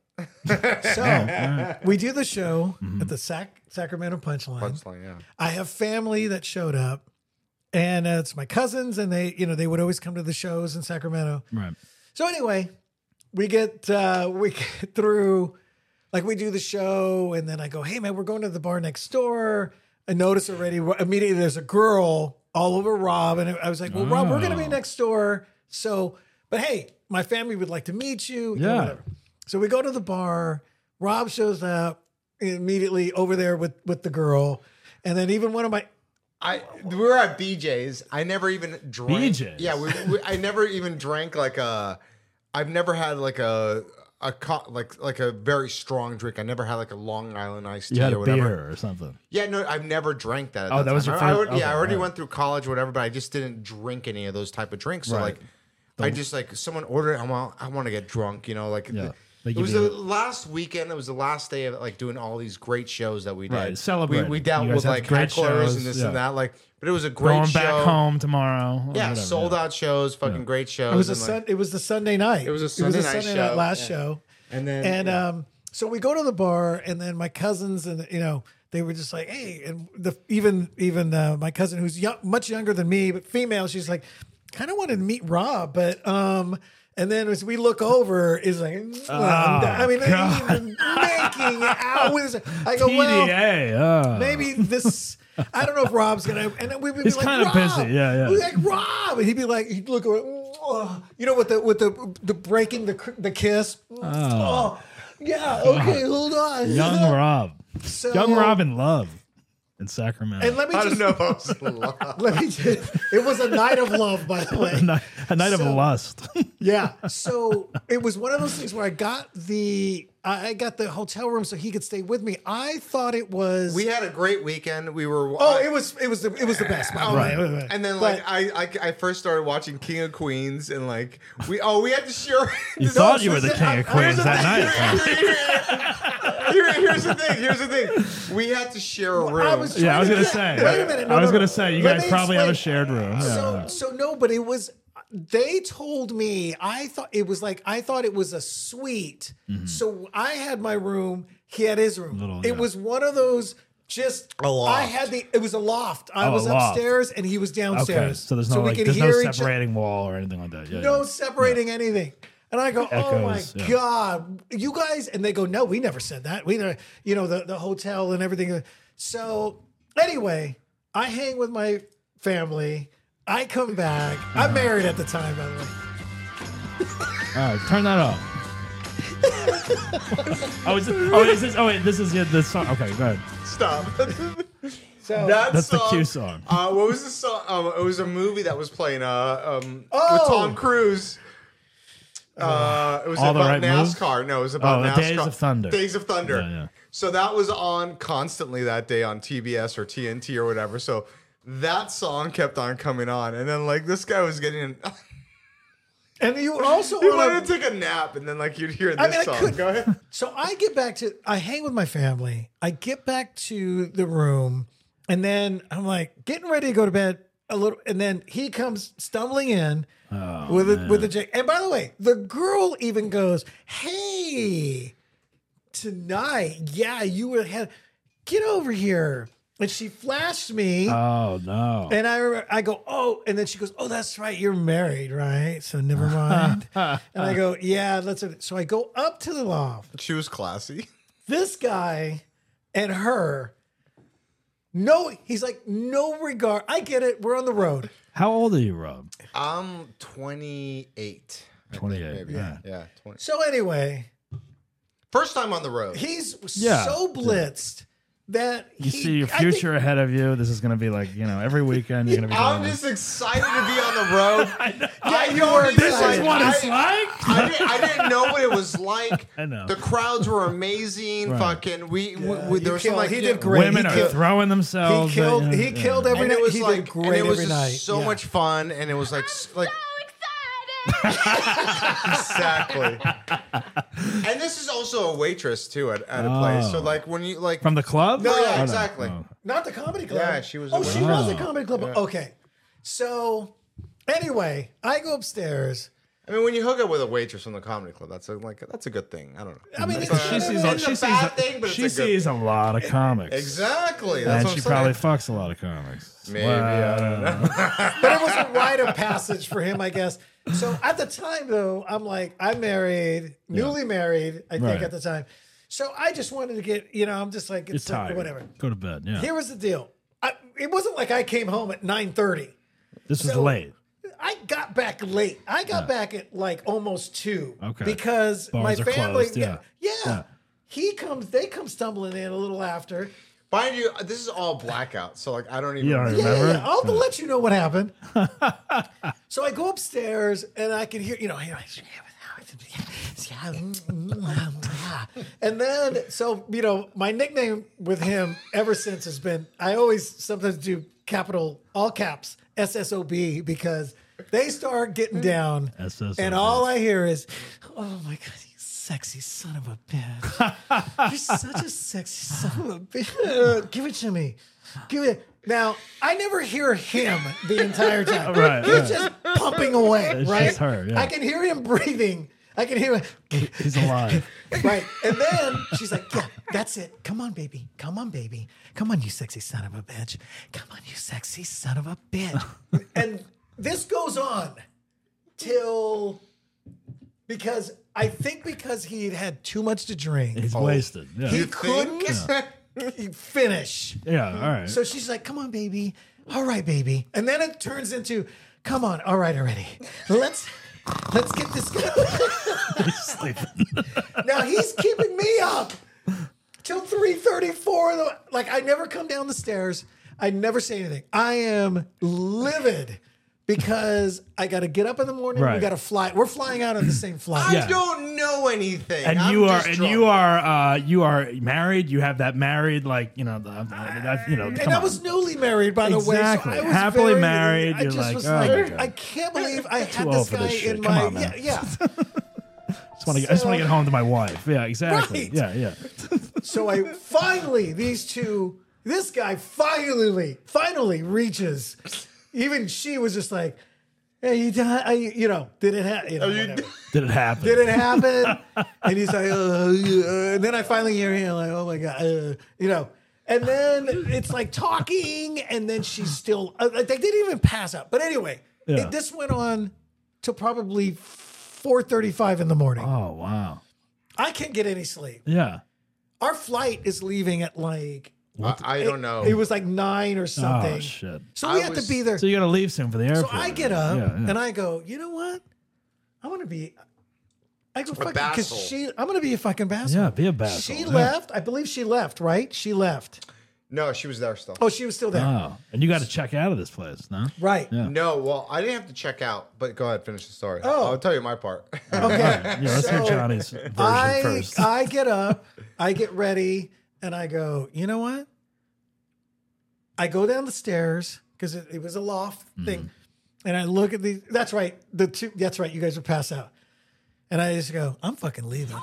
So we do the show at the Sacramento Punchline. Punchline, yeah. I have family that showed up, and it's my cousins, and they would always come to the shows in Sacramento. Right. So anyway, we get through, like we do the show, and then I go, hey man, we're going to the bar next door. I notice already immediately there's a girl all over Rob, and I was like, well, Rob, we're going to be next door. So, but hey, my family would like to meet you. Yeah. Whatever. So we go to the bar. Rob shows up immediately over there with the girl, and then even one of my. We were at BJ's. I never even drank. BJ's? Yeah, I never even drank like I've never had like a very strong drink. I never had like a Long Island iced tea You had or a whatever. beer or something. Yeah, no, I've never drank that. Oh, that was time. your I first- okay, I already right. went through college, whatever, but I just didn't drink any of those type of drinks. So Right. like, I just like someone ordered. I want to get drunk. Like. Yeah. They It give was you- the last weekend. It was the last day of like doing all these great shows that we did. Right, celebrating. We dealt You guys with had like great hecklers shows, and this yeah. and that. Like, but it was a great Going show. back home tomorrow. or Yeah, whatever, sold out shows, fucking great shows. It was and, like, it was the Sunday night. It was a Sunday night show, last yeah. show. And then And so we go to the bar, and then my cousins and they were just like, hey, and even my cousin who's much younger than me but female, she's like, kind of wanted to meet Rob, but and then as we look over, is like, I mean, they're even making out with us. I go, well, PDA. maybe this. I don't know if Rob's gonna. And then we'd be He's like, kinda Rob. busy, yeah. We'd be like, Rob, and he'd be like, he'd look, with the breaking the kiss. Oh, yeah. Okay, hold on. Young Rob. So- Young Rob in love in Sacramento. And let me I just. don't know if I was in love. Let me just. It was a night of love, by the way. a night of So- lust. Yeah. So it was one of those things where I got the hotel room so he could stay with me. I thought it was. We had a great weekend. We were. Oh, it was the best. By the way. Right. And then But- like I first started watching King of Queens and like we had to share. You thought you were the king of Queens that night. Here's the thing. We had to share a room. I was Yeah, I was trying gonna to- say. Wait a minute. No, I was no, gonna no. say you Let guys me probably have a explain. shared room. Yeah. So no, but it was. They told me I thought it was a suite. So I had my room. He had his room. It was one of those. Just A loft. I had it was a loft. I Oh, was a loft. upstairs and he was downstairs. Okay, so there's no we could there's no hear each other. separating wall or anything like that. Yeah, No yeah. separating anything. And I go, oh my Echoes, yeah. God, you guys. And they go, no, we never said that. We never, the hotel and everything. So anyway, I hang with my family. I come back. I'm married at the time, by the way. All right, turn that off. This is the song. Okay, go ahead. Stop. So That's the cue song. What was the song? It was a movie that was playing with Oh! Tom Cruise. It was All the about Right Moves? NASCAR. No, it was about NASCAR. Days of Thunder. Days of Thunder. Yeah, yeah. So that was on constantly that day on TBS or TNT or whatever. So that song kept on coming on, and then like this guy was getting. and you were also He on wanted to take a nap, and then like you'd hear this I mean, I song. couldn't- Go ahead. So I hang with my family. I get back to the room, and then I'm like getting ready to go to bed a little, and then he comes stumbling in with a J. And by the way, the girl even goes, "Hey, tonight, yeah, you were get over here." And she flashed me. Oh no. And I go, oh, and then she goes, oh, that's right, you're married, right? So never mind. And I go, yeah, that's it. So I go up to the loft. She was classy. This guy and her, he's like, no regard. I get it. We're on the road. How old are you, Rob? I'm 28. I think, 28, maybe. yeah. Yeah. 20. So anyway, First time on the road. he's Yeah. so blitzed that You see your future ahead of you. This is going to be like, every weekend you're going to be I'm doing just excited to be on the road. I you were don't this even- is what it's I- like? I didn't know what it was like. I know. The crowds were amazing. Right. Fucking we there was some killed- like he did great. Women He are killed- throwing themselves. He killed. at you. He killed every and night. it was He like did great and it was every just night. so Yeah. much fun, and it was like like excited. exactly. And this is also a waitress too at a place. So like when you like From the club? No, yeah, Oh, no. exactly. Oh. Not the comedy club. Yeah, she was Oh, a she waitress. was a comedy club. Okay. So anyway, I go upstairs. I mean, when you hook up with a waitress from the comedy club, that's a good thing. I don't know. I mean, She sees a lot of comics. Exactly. That's And what she I'm saying. probably fucks a lot of comics. Maybe, I don't know. but it was a rite of passage for him, I guess. So at the time, though, I'm like, I'm married, newly married, I think Right. at the time. So I just wanted to get, I'm just like, You're it's like, tired. whatever. Go to bed. Yeah. Here was the deal. It wasn't like I came home at 9:30. This was So- late. I got back late. I got back at like almost 2. Okay. Because Bars my are family, closed, yeah. yeah. They come stumbling in a little after. Mind you, this is all blackout, so like I don't even. You don't Yeah, remember? yeah. I'll let you know what happened. So I go upstairs and I can hear, and then, so, my nickname with him ever since has been, I always sometimes do all caps, SSOB, because they start getting down SSOB. and all I hear is, oh my God, you sexy son of a bitch. You're such a sexy son of a bitch. Give it to me. Give it. Now, I never hear him the entire time. Right, He's right. just pumping away, It's right? just her, yeah. I can hear him breathing. I can hear him. He's alive. Right. And then she's like, yeah, that's it. Come on, baby. Come on, baby. Come on, you sexy son of a bitch. Come on, you sexy son of a bitch. And this goes on till, because he'd had too much to drink. He's wasted. Yeah. He couldn't finish. Yeah. All right. So she's like, come on, baby. All right, baby. And then it turns into, come on. All right, already. Let's get this going. He's sleeping. Now he's keeping me up till 3:34. Like, I never come down the stairs. I never say anything. I am livid because I got to get up in the morning. Right. We got to fly. We're flying out on the same flight. Yeah. I don't know anything. And I'm you are, just and drunk. you are married. You have that married, like And come I on. was newly married, by the Exactly. way. So I was Happily very, married. I You're just like, was oh my like, God. I can't believe I had Too this old for guy this shit. in Come my on, man. yeah. I just want to get home to my wife. Yeah, exactly. Right. Yeah. So I finally, this guy finally reaches. Even she was just like, "Hey, you did it happen? Whatever. Did it happen? Did it happen?" And he's like, yeah. And then I finally hear him like, "Oh my God," And then it's like talking, and then she's still. They didn't even pass out. But anyway, Yeah. this went on till probably 4:35 in the morning. Oh wow. I can't get any sleep. Yeah. Our flight is leaving at like. I don't know. It was like 9 or something. Oh shit. So we I had to was- be there. So you got to leave soon for the So airport. I get up Yeah. and I go, you know what? I want to be. I go fucking because bassel. I'm gonna be a fucking bassel. Yeah, be a bassel. She Yeah. left. I believe she left. Right? She left. No, she was there still. Oh, she was still there. Oh, and you got to check out of this place, no? Right. Yeah. No, well, I didn't have to check out, but go ahead, finish the story. Oh. I'll tell you my part. Okay. Yeah, let's hear So Johnny's version I first. I get up. I get ready, and I go. You know what? I go down the stairs because it was a loft thing, and I look at these. That's right. That's right. You guys are passed out, and I just go. I'm fucking leaving.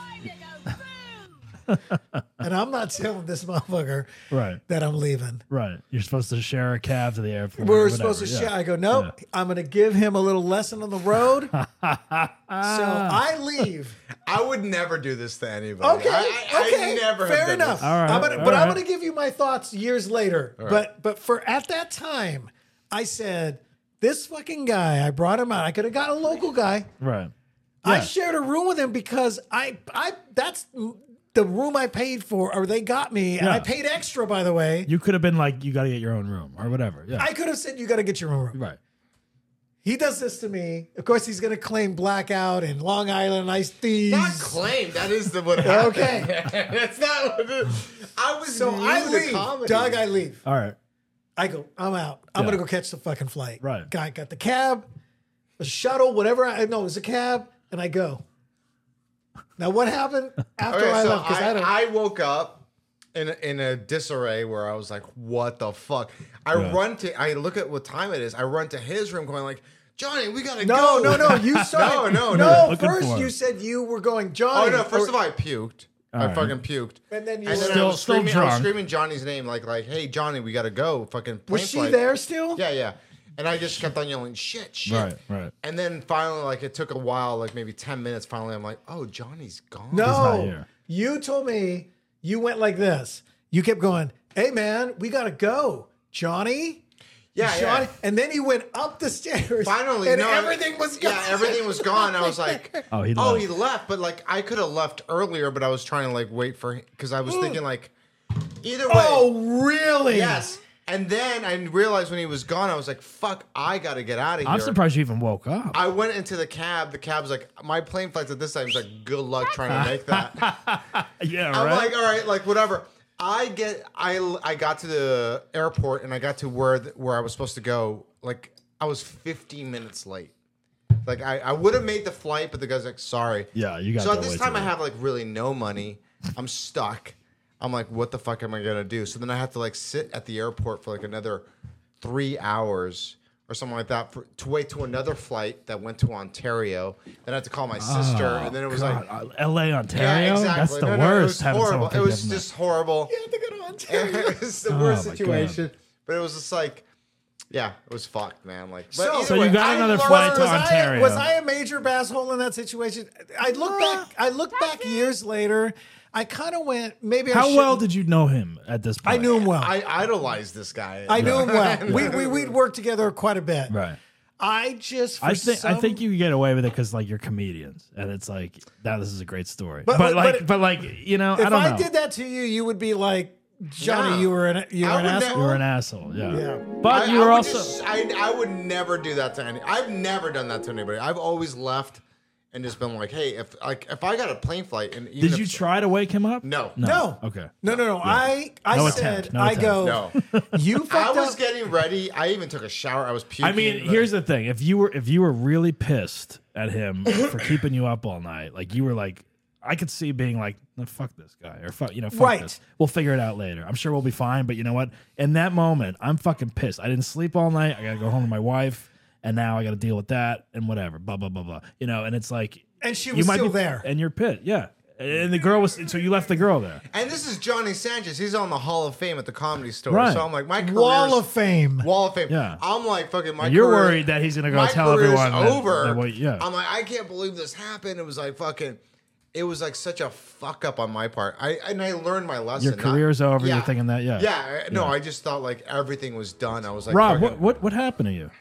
And I'm not telling this motherfucker Right. that I'm leaving. Right. You're supposed to share a cab to the airport. We're or supposed to whatever. share. I go, nope. I'm going to give him a little lesson on the road. So I leave. I would never do this to anybody. Okay. I never have Fair done enough. this. All right, I'm all going right. to give you my thoughts years later. But for at that time, I said, this fucking guy, I brought him out. I could have got a local guy. Right. I Yeah. shared a room with him because that's the room I paid for, or they got me, and Yeah. I paid extra, by the way. You could have been like, you got to get your own room or whatever. Yeah. I could have said, you got to get your own room. Right. He does this to me. Of course, he's going to claim blackout and Long Island iced teas. Not claim. That is what happened. Okay. That's not what it, I was So new I to leave. comedy. Doug, I leave. All right. I go, I'm out. I'm Yeah. going to go catch the fucking flight. Right. Guy got the cab, a shuttle, whatever. It was a cab, and I go. Now, what happened after Okay, I so left? Because I woke up in a disarray where I was like, what the fuck? I look at what time it is. I run to his room going like, Johnny, we gotta go. No. You started. No. No, Looking first for you him. said you were going, Johnny. Oh no! First of all, I puked. I right. fucking puked. And then you and were- then Still- I was still screaming. I was drunk. screaming Johnny's name, like, hey, Johnny, we gotta go. Fucking. Plane was she flight. there still? Yeah. And I just kept on yelling, shit. Right. And then finally, like, it took a while, like maybe 10 minutes. Finally, I'm like, oh, Johnny's gone. not No, here. you told me you went like this. You kept going, hey, man, we got to go. Johnny? Yeah, Johnny? yeah. And then you went up the stairs. Finally, and no, everything was gone. Yeah, everything was gone. I was like, Oh, he he left. left. But, like, I could have left earlier, but I was trying to, like, wait for him. Because I was thinking, like, either way. Oh, really? Yes. And then I realized when he was gone, I was like, fuck, I got to get out of here. I'm surprised you even woke up. I went into the cab. The cab's like, my plane flight's at this time. He's like, good luck trying to make that. Yeah, I'm right. like, all right, like whatever. I got to the airport and I got to where I was supposed to go. Like I was 15 minutes late. Like I would have made the flight, but the guy's like, sorry. Yeah, you got So that at this way time too I late. have like really no money. I'm stuck. I'm like, what the fuck am I gonna do? So then I have to like sit at the airport for like another 3 hours or something like that to wait to another flight that went to Ontario. Then I had to call my sister, and then it was like, L.A., Ontario. yeah, exactly. That's the No, no, worst. It was having someone horrible. pick It you was up just horrible. You have to go to Ontario. It was the worst my God. situation. But it was just like, yeah, it was fucked, man. Like, but either So you way, got I another learned- flight to Ontario. Was I a major basshole in that situation? I look back years later. I kind of went, maybe I How well shouldn't- did you know him at this point? I knew him well. I idolized this guy. I knew him well. We'd worked together quite a bit. Right. I just, I think you can get away with it because like you're comedians, and it's like that. This is a great story, But- but but- like you know, if I don't know. did that to you, you would be like, Johnny, No. you were an I would asshole. You were an asshole, yeah. Yeah. But I- you I were would also just- I would never do that to any. I've never done that to anybody. I've always left and just been like, hey, if I got a plane flight and even Did you if- try to wake him up? No. No. Okay. No. I No said, attempt. No I attempt. go, No. you I fucked was up. getting ready. I even took a shower. I was puking. I mean, here's the thing: if you were really pissed at him for keeping you up all night, like you were like, I could see being like, no, fuck this guy, or fuck Right. this. We'll figure it out later. I'm sure we'll be fine. But you know what? In that moment, I'm fucking pissed. I didn't sleep all night. I gotta go home to my wife, and now I gotta deal with that and whatever. Blah blah blah blah. You know, and it's like, And she you was might still be there. and you're pissed. Yeah, and the girl was. So you left the girl there. And this is Johnny Sanchez. He's on the Hall of Fame at the Comedy Store. Right. So I'm like, my career's Wall of Fame. Wall of Fame. Yeah. I'm like, fucking my. And you're career- worried that he's gonna go my tell career's everyone that- over. that what- yeah. I'm like, I can't believe this happened. It was like fucking. It was like such a fuck up on my part. I learned my lesson. Your career's over. You're thinking that, yeah. Yeah. No, I just thought like everything was done. I was like, Rob, fucking- what happened to you?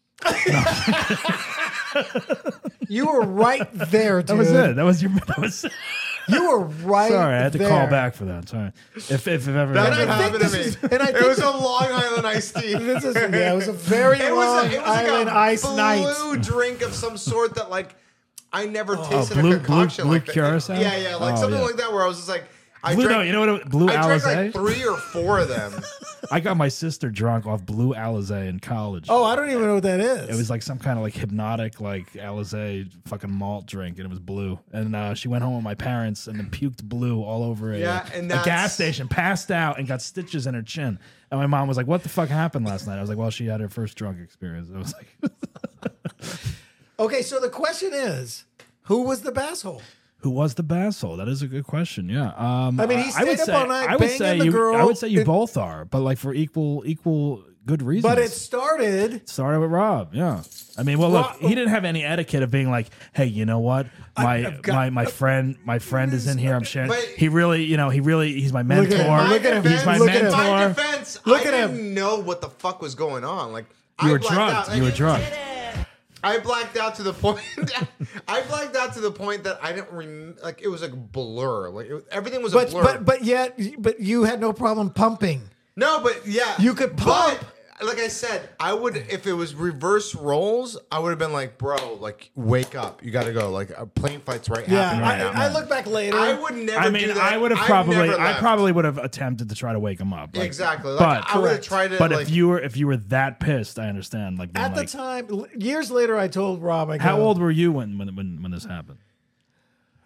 You were right there, dude. That was it. That was your. That was. You were right Sorry, I had to there. call back for that. Sorry. If ever. That's And what I think happened to this me. is- and I it think- was a Long Island iced tea. This is, yeah, it was a very long Island like a ice blue night. drink of some sort that like I never tasted blue- a concoction blue like that. curacao? Yeah, like Oh, something yeah. like that where I was just like, I Blue, drank, no, you know what? Blue I drank Alizé. like 3 or 4 of them. I got my sister drunk off Blue Alizé in college. Oh, I don't even know what that is. It was like some kind of like hypnotic like Alizé fucking malt drink, and it was blue. And she went home with my parents and then puked blue all over Yeah, and a gas that's- station, passed out, and got stitches in her chin. And my mom was like, "What the fuck happened last night?" I was like, "Well, she had her first drunk experience." I was like, Okay, so the question is, who was the basshole? "Who was the basshole?" That is a good question. Yeah. I mean, he I would stayed up all night I would banging say the you. girl. I would say you It- both are, but like for equal good reasons. But it started. Started with Rob, yeah. I mean, well, look, Rob- he didn't have any etiquette of being like, "Hey, you know what? I've got- My friend is in here. I'm sharing." But- He's my mentor. him. Look at him. He's my Look at him. mentor. My defense, Look I at him. didn't know what the fuck was going on. Like You I were blacked drugged. out. You were drugged. I blacked out to the point. I blacked out to the point that I didn't like. It was like a blur. Like everything was a blur. But you had no problem pumping. No, but yeah, You could pump. But, like I said, I would if it was reverse roles. I would have been like, bro, like wake up, you got to go. Like a plane flight's right Yeah, happening right now. I look back later. I would never. I mean, do that. I would have I've probably, never I left. probably would have attempted to try to wake him up. Like, Exactly. Like, but I would have tried to. but like, if you were that pissed, I understand. Like being At the like, time, years later, I told Rob, I go, how old were you when this happened?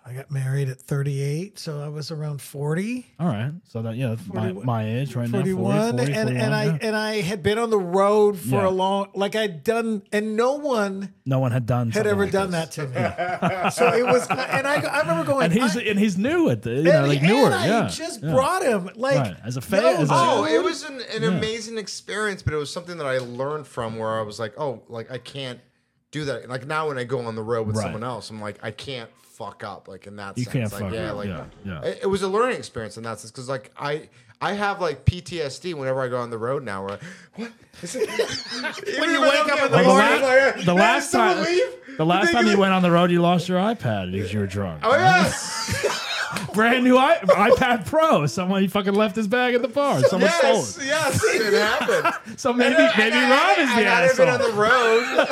I got married at 38, so I was around 40. All right. So that that's my age right 41, now. 40, and 41, I had been on the road for Yeah. a long, like I'd done, and no one no one had done had something ever like done this. that to me. So it was, and I remember going, And he's new at the and newer. I Yeah. just yeah. brought him like Right. As a fan. no, As a, Oh, it dude. was an amazing experience, but it was something that I learned from where I was like, oh, like I can't do that. Like now when I go on the road with Right. someone else, I'm like, I can't fuck up. Like in that You sense, can't like, fuck up. like Yeah. It was a learning experience in that sense because like I have like PTSD whenever I go on the road now. Where what is it? When you wake up in the Well, morning, the last time, leave? the last time you went on the road, you lost your iPad because you were drunk. Oh yes, Brand new iPad Pro. Someone fucking left his bag at the bar. Someone stole it. yes, it happened. So maybe Rob is the I got been on asshole. the road.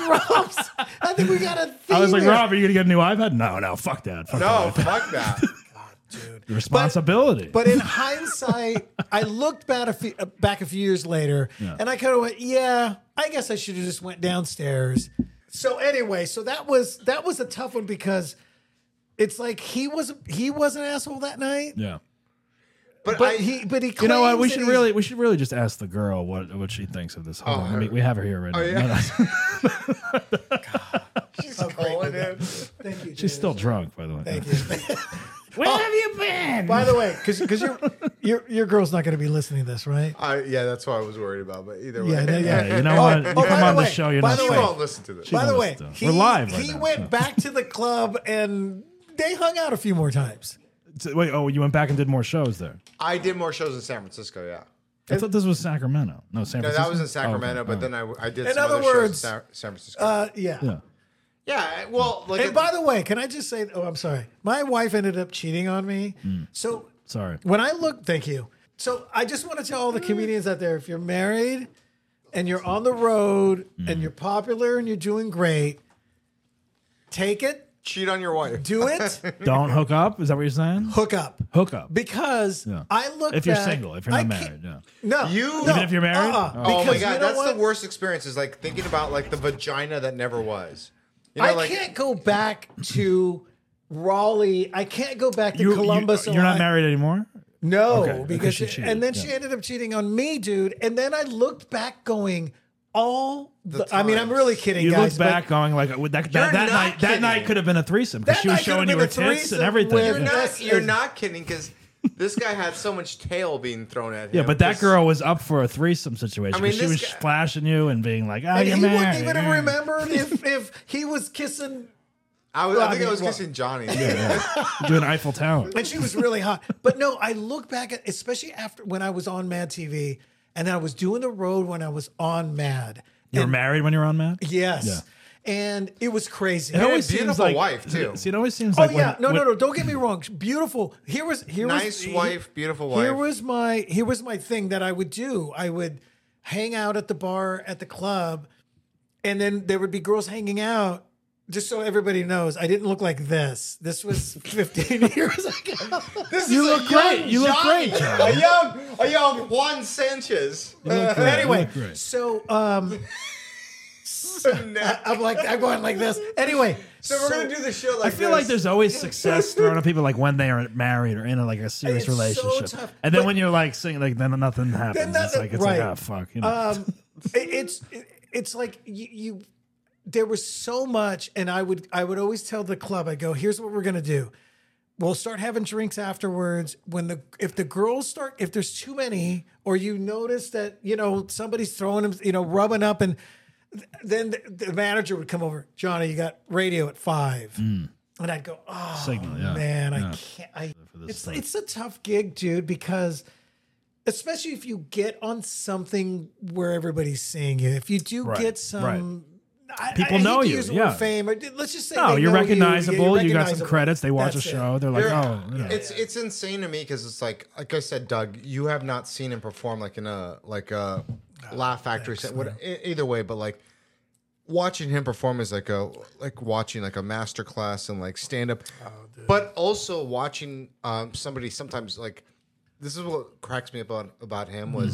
I think we got a theme I was like, here. Rob, are you gonna get a new iPad? No, fuck that. Fuck No, that. fuck that. Responsibility. But in hindsight, I looked back a few years later, and I kind of went, "Yeah, I guess I should have just went downstairs." So anyway, so that was a tough one because it's like he was an asshole that night, yeah. but he You know what? We claims should that we should really just ask the girl what she thinks of this. Hold on, we have her here right now. yeah. No, no. She's calling in. Thank you. She's still drunk, by the way. Thank you. Where have you been? By the way, because your girl's not going to be listening to this, right? Yeah, that's what I was worried about. But either way, Yeah, you know what? You by come the on the way, show, you're by not the you way, safe. won't listen to this. She By the knows way, still. We're live right he now, went so. back to the club and they hung out a few more times. Wait, you went back and did more shows there? I did more shows in San Francisco. Yeah, I thought this was Sacramento. No, San no, Francisco. that was in Oh, Sacramento. okay. But then I did In some other other words, shows in San Francisco. Yeah. Yeah. Well, like And by the way, can I just say? Oh, I'm sorry. My wife ended up cheating on me. So Sorry. when I look, thank you. So I just want to tell all the comedians out there: if you're married and you're on the road and you're popular and you're doing great, take it, cheat on your wife. do it, Don't hook up. Is that what you're saying? hook up. Hook up. Because Yeah. I look If you're back, single, if you're I not can't- married, yeah. No, You- no, Even if you're married? Oh Because my you god, know that's what? the worst experience. Is like thinking about like the vagina that never was. You know, I like, can't go back to Raleigh. I can't go back to Columbus. You're not Ohio. married anymore? No, Okay, because she cheated, and then yeah. she ended up cheating on me, dude. And then I looked back, going, all the. I mean, I'm times. really kidding, You guys. look back going like that You're night. not That night kidding. could have been a threesome because That she was night could showing have you her been a tits and threesome everything. with- you're Yeah. not. You're not kidding because this guy had so much tail being thrown at him. Yeah, but that 'cause- girl was up for a threesome situation. I mean, 'cause she was this guy- flashing you and being like, "Oh, And you're he married." wouldn't even have remembered if he was kissing. I think I was well- kissing Johnny. doing Eiffel Tower. And she was really hot. But no, I look back at, especially after when I was on Mad TV, and then I was doing the road when I was on Mad. You were And- married when you were on Mad? Yes. Yeah. And it was crazy. It always beautiful seems like wife, too. See, it always seems Oh like yeah, when, no. Don't get me wrong. Beautiful. Here was Nice wife, beautiful wife. Here was my thing that I would do. I would hang out at the bar at the club, and then there would be girls hanging out. Just so everybody knows, I didn't look like this. This was 15 years ago. You look great. You look great, John. A young Juan Sanchez. Anyway, look great. so I'm going like this. Anyway, So we're gonna do the show like I feel this. like there's always success thrown at people like when they are married or in a, like a serious It's so relationship, tough. and then But- when you're like singing, like then nothing happens. It's nothing- like it's right. like ah fuck, you know. It's like you there was so much, and I would always tell the club, I go, here's what we're gonna do. We'll start having drinks afterwards. If the girls if there's too many, or you notice that somebody's throwing them, rubbing up, and then the manager would come over. Johnny, you got radio at 5, and I'd go, oh Signal, yeah. man, Yeah. I can't. this stuff. It's a tough gig, dude, because. Especially if you get on something where everybody's seeing you. If you do Right, get some, People I hate know to you, use the yeah. word fame. Or let's just say No, they you're know recognizable. you're You got some recognizable. credits. They watch That's a it. show. They're like, oh, you know. It's insane to me because it's like I said, Doug, you have not seen him perform like in a Laugh Factory set. Either way, but like watching him perform is like watching like a master class and like stand up, but also watching somebody sometimes like this is what cracks me about him was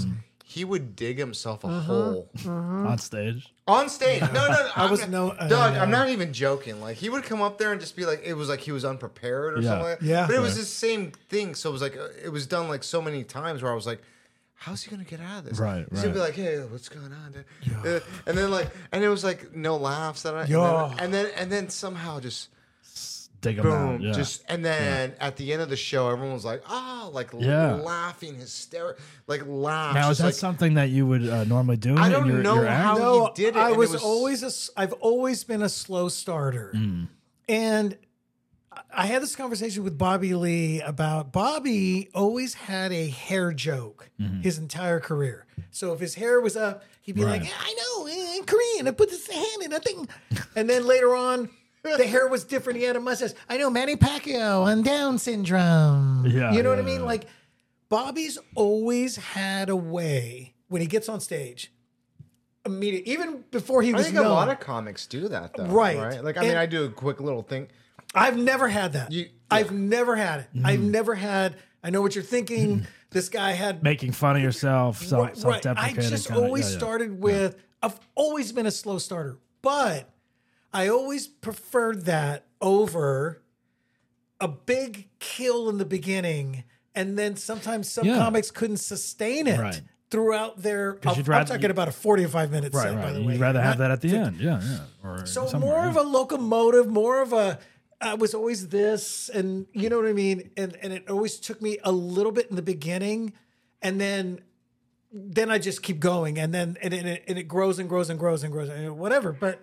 he would dig himself a hole On stage. on stage. No. Doug, I'm not even joking. Like he would come up there and just be like, it was like he was unprepared or Yeah. something. Like that. Yeah. But it was Right. the same thing. So it was like it was done like so many times where I was like, how's he gonna get out of this? Right, He's gonna be right. like, hey, what's going on? Dude? And then like, and it was like no laughs that I. Yeah. And then somehow just. Dig them out. Boom! Yeah. Just and then at the end of the show, everyone was like, "Oh, like Yeah. laughing, hysterical, like laugh." Now, is just that like, something that you would normally do? I in don't your know act? how No, he did it. I and was it always I've always been a slow starter, and I had this conversation with Bobby Lee about Bobby always had a hair joke his entire career. So if his hair was up, he'd be Right. like, "I know, in Korean, I put this hand in a thing," and then later on. The hair was different. He had a mustache. I know Manny Pacquiao on Down syndrome. Yeah, you know what I yeah, mean? yeah. Like Bobby's always had a way when he gets on stage. Immediate, even before he I was think known. a lot of comics do that, though. Right. Like, I mean, And- I do a quick little thing. I've never had that. Yeah. I've never had it. I've never had. I know what you're thinking. This guy had Making fun of yourself, Right. I self-deprecating. just kinda- always yeah, yeah. started with. I've always been a slow starter, but I always preferred that over a big kill in the beginning, and then sometimes some Yeah. comics couldn't sustain it Right. through their. I'm you'd rather- talking about a 45-minute Right, set, by right. the way. You'd rather have Not that at the 50. end. Yeah, yeah. Or So somewhere, more yeah. of a locomotive, more of a. I was always this, and you know what I mean. And it always took me a little bit in the beginning, and then I just keep going, and then and it grows and grows and grows and grows, and whatever. But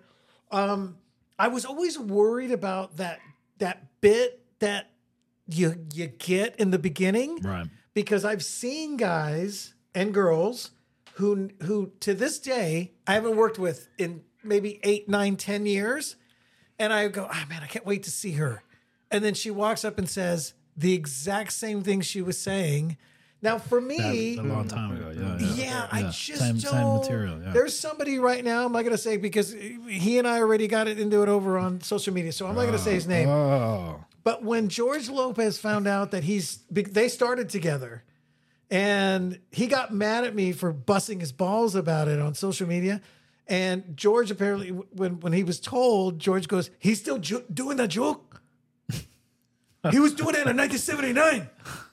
I was always worried about that bit that you get in the beginning, Right. because I've seen guys and girls who to this day I haven't worked with in maybe 8, 9, 10 years. And I go, oh man, I can't wait to see her. And then she walks up and says the exact same thing she was saying. Now for me, A long time ago. Yeah. I just Same don't. material. Yeah. There's somebody right now. I'm not gonna say because he and I already got it into it over on social media, so I'm not gonna say his name. Oh. But when George Lopez found out that they started together, and he got mad at me for busting his balls about it on social media. And George apparently, when he was told, George goes, "He's still doing that joke. He was doing it in 1979."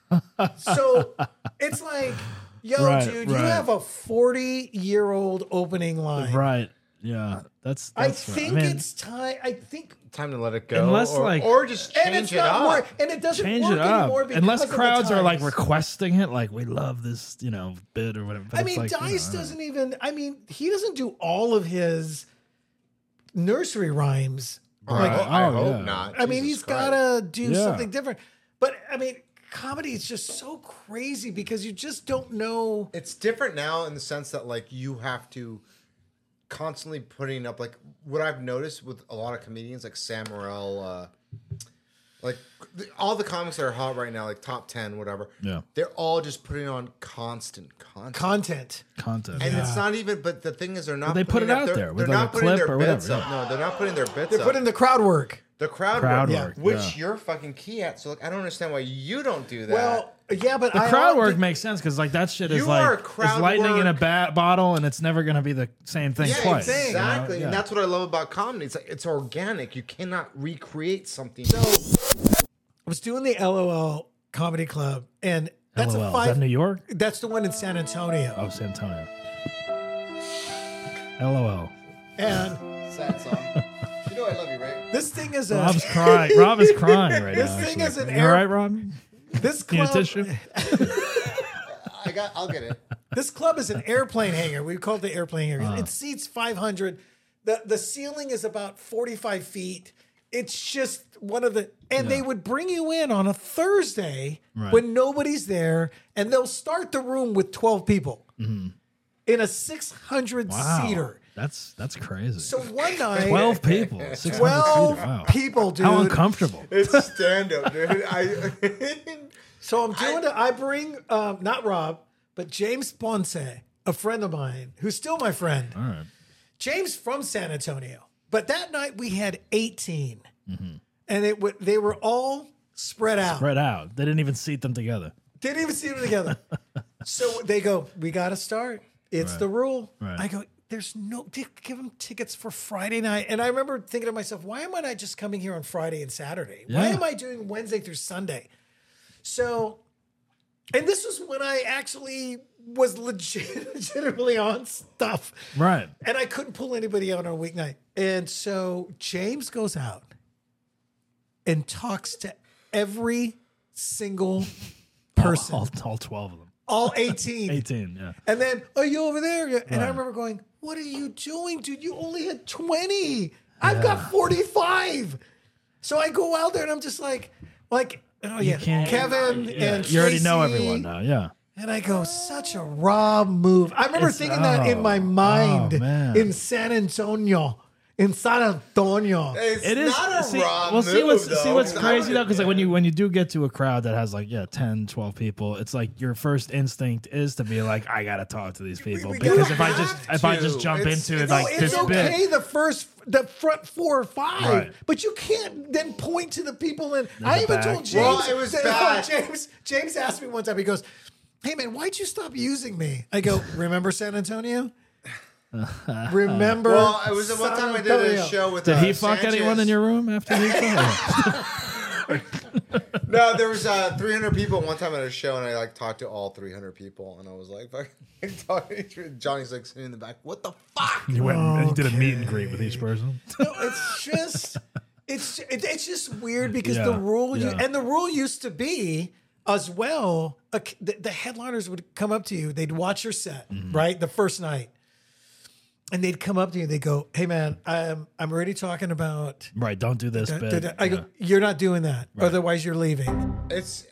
So it's like, yo, Right, dude, you right. have a 40-year-old opening line. Right. Yeah. That's I right. think mean, it's time. I think. Time to let it go. Unless, like- or just And change it's it not up. more, and it doesn't change work it up. anymore because Unless of the crowds are like times. requesting it, like we love this, bit or whatever. But I it's mean, like, Dice doesn't even. I mean, he doesn't do all of his nursery rhymes. Like, I Oh, hope yeah. not. I mean, Jesus he's Christ. got to do Yeah. something different. But I mean, comedy is just so crazy because you just don't know. It's different now in the sense that like you have to constantly putting up like what I've noticed with a lot of comedians like Sam Morril, like all the comics that are hot right now, like top 10, whatever. Yeah. They're all just putting on constant content. Content. content. And yeah. it's not even, but the thing is, they're not. they put putting it up out their- there with, they're like, not a putting clip their or bits whatever, up. yeah. No, they're not putting their bits They're up. putting the crowd work. The crowd work, which yeah. you're fucking key at. So like, I don't understand why you don't do that. Well, yeah, but The I crowd work did- makes sense because like that shit is You are like crowd it's lightning in a work. bottle, and it's never gonna be the same thing yeah, twice. exactly. Yeah. And that's what I love about comedy. It's like it's organic. You cannot recreate something. I was doing the LOL Comedy Club, and that's LOL. a Is 5. that New York? That's the one in San Antonio. Oh, San Antonio. LOL. And Sad song. You know I love you, right? this thing is a Rob's crying. Rob is crying right This now. thing actually. is an You air- all right, Rob? this Need a club. tissue? I'll get it. This club is an airplane hangar. We call it the airplane hangar. Uh-huh. It seats 500. The ceiling is about 45 feet. It's just one of the, and they would bring you in on a Thursday Right. when nobody's there, and they'll start the room with 12 people in a 600 Mm-hmm. Wow. seater. That's crazy. So one night, 12 people. 600 12 seater. Wow. people, dude. How uncomfortable. It's stand up, dude. So I'm doing it. I bring not Rob, but James Ponce, a friend of mine, who's still my friend. All right. James from San Antonio. But that night we had 18, Mm-hmm. and they were all spread out. Spread out. They didn't even seat them together. Didn't even see them together. So they go, we got to start. It's the rule. Right. I go, there's no, give them tickets for Friday night. And I remember thinking to myself, why am I not just coming here on Friday and Saturday? Why am I doing Wednesday through Sunday? So, and this was when I actually was legitimately on stuff. Right. And I couldn't pull anybody out on a weeknight. And so James goes out and talks to every single person. All 12 of them. All 18. 18, yeah. And then, are you over there? And I remember going, what are you doing, dude? You only had 20. I've got 45. So I go out there and I'm just like, oh yeah, Kevin and you already know Tracy. everyone now, yeah. And I go, such a raw move. I remember thinking that in my mind in San Antonio. In San Antonio. It is not a raw move, see what's though. crazy though, because like when you do get to a crowd that has like 10, 12 people, it's like your first instinct is to be like, I gotta talk to these people because if I just jump into like this okay, bit, the front 4 or 5, right. but you can't then point to the people. And I even told James. Well, it was bad. James asked me one time. He goes, "Hey man, why'd you stop using me?" I go, "Remember San Antonio." Remember? Well, it was the one time I did a show with. Did he fuck anyone in your room after the show? No, there was 300 people one time at a show, and I like talked to all 300 people, and I was like, fucking talking. Johnny's like sitting in the back. What the fuck? You went and you did a meet and greet with each person. No, it's just weird because the rule and the rule used to be as well. The headliners would come up to you. They'd watch your set right the first night. And they'd come up to you and they'd go, "Hey man, I'm already talking about right. Don't do this bit." I go, "You're not doing that, otherwise you're leaving." It's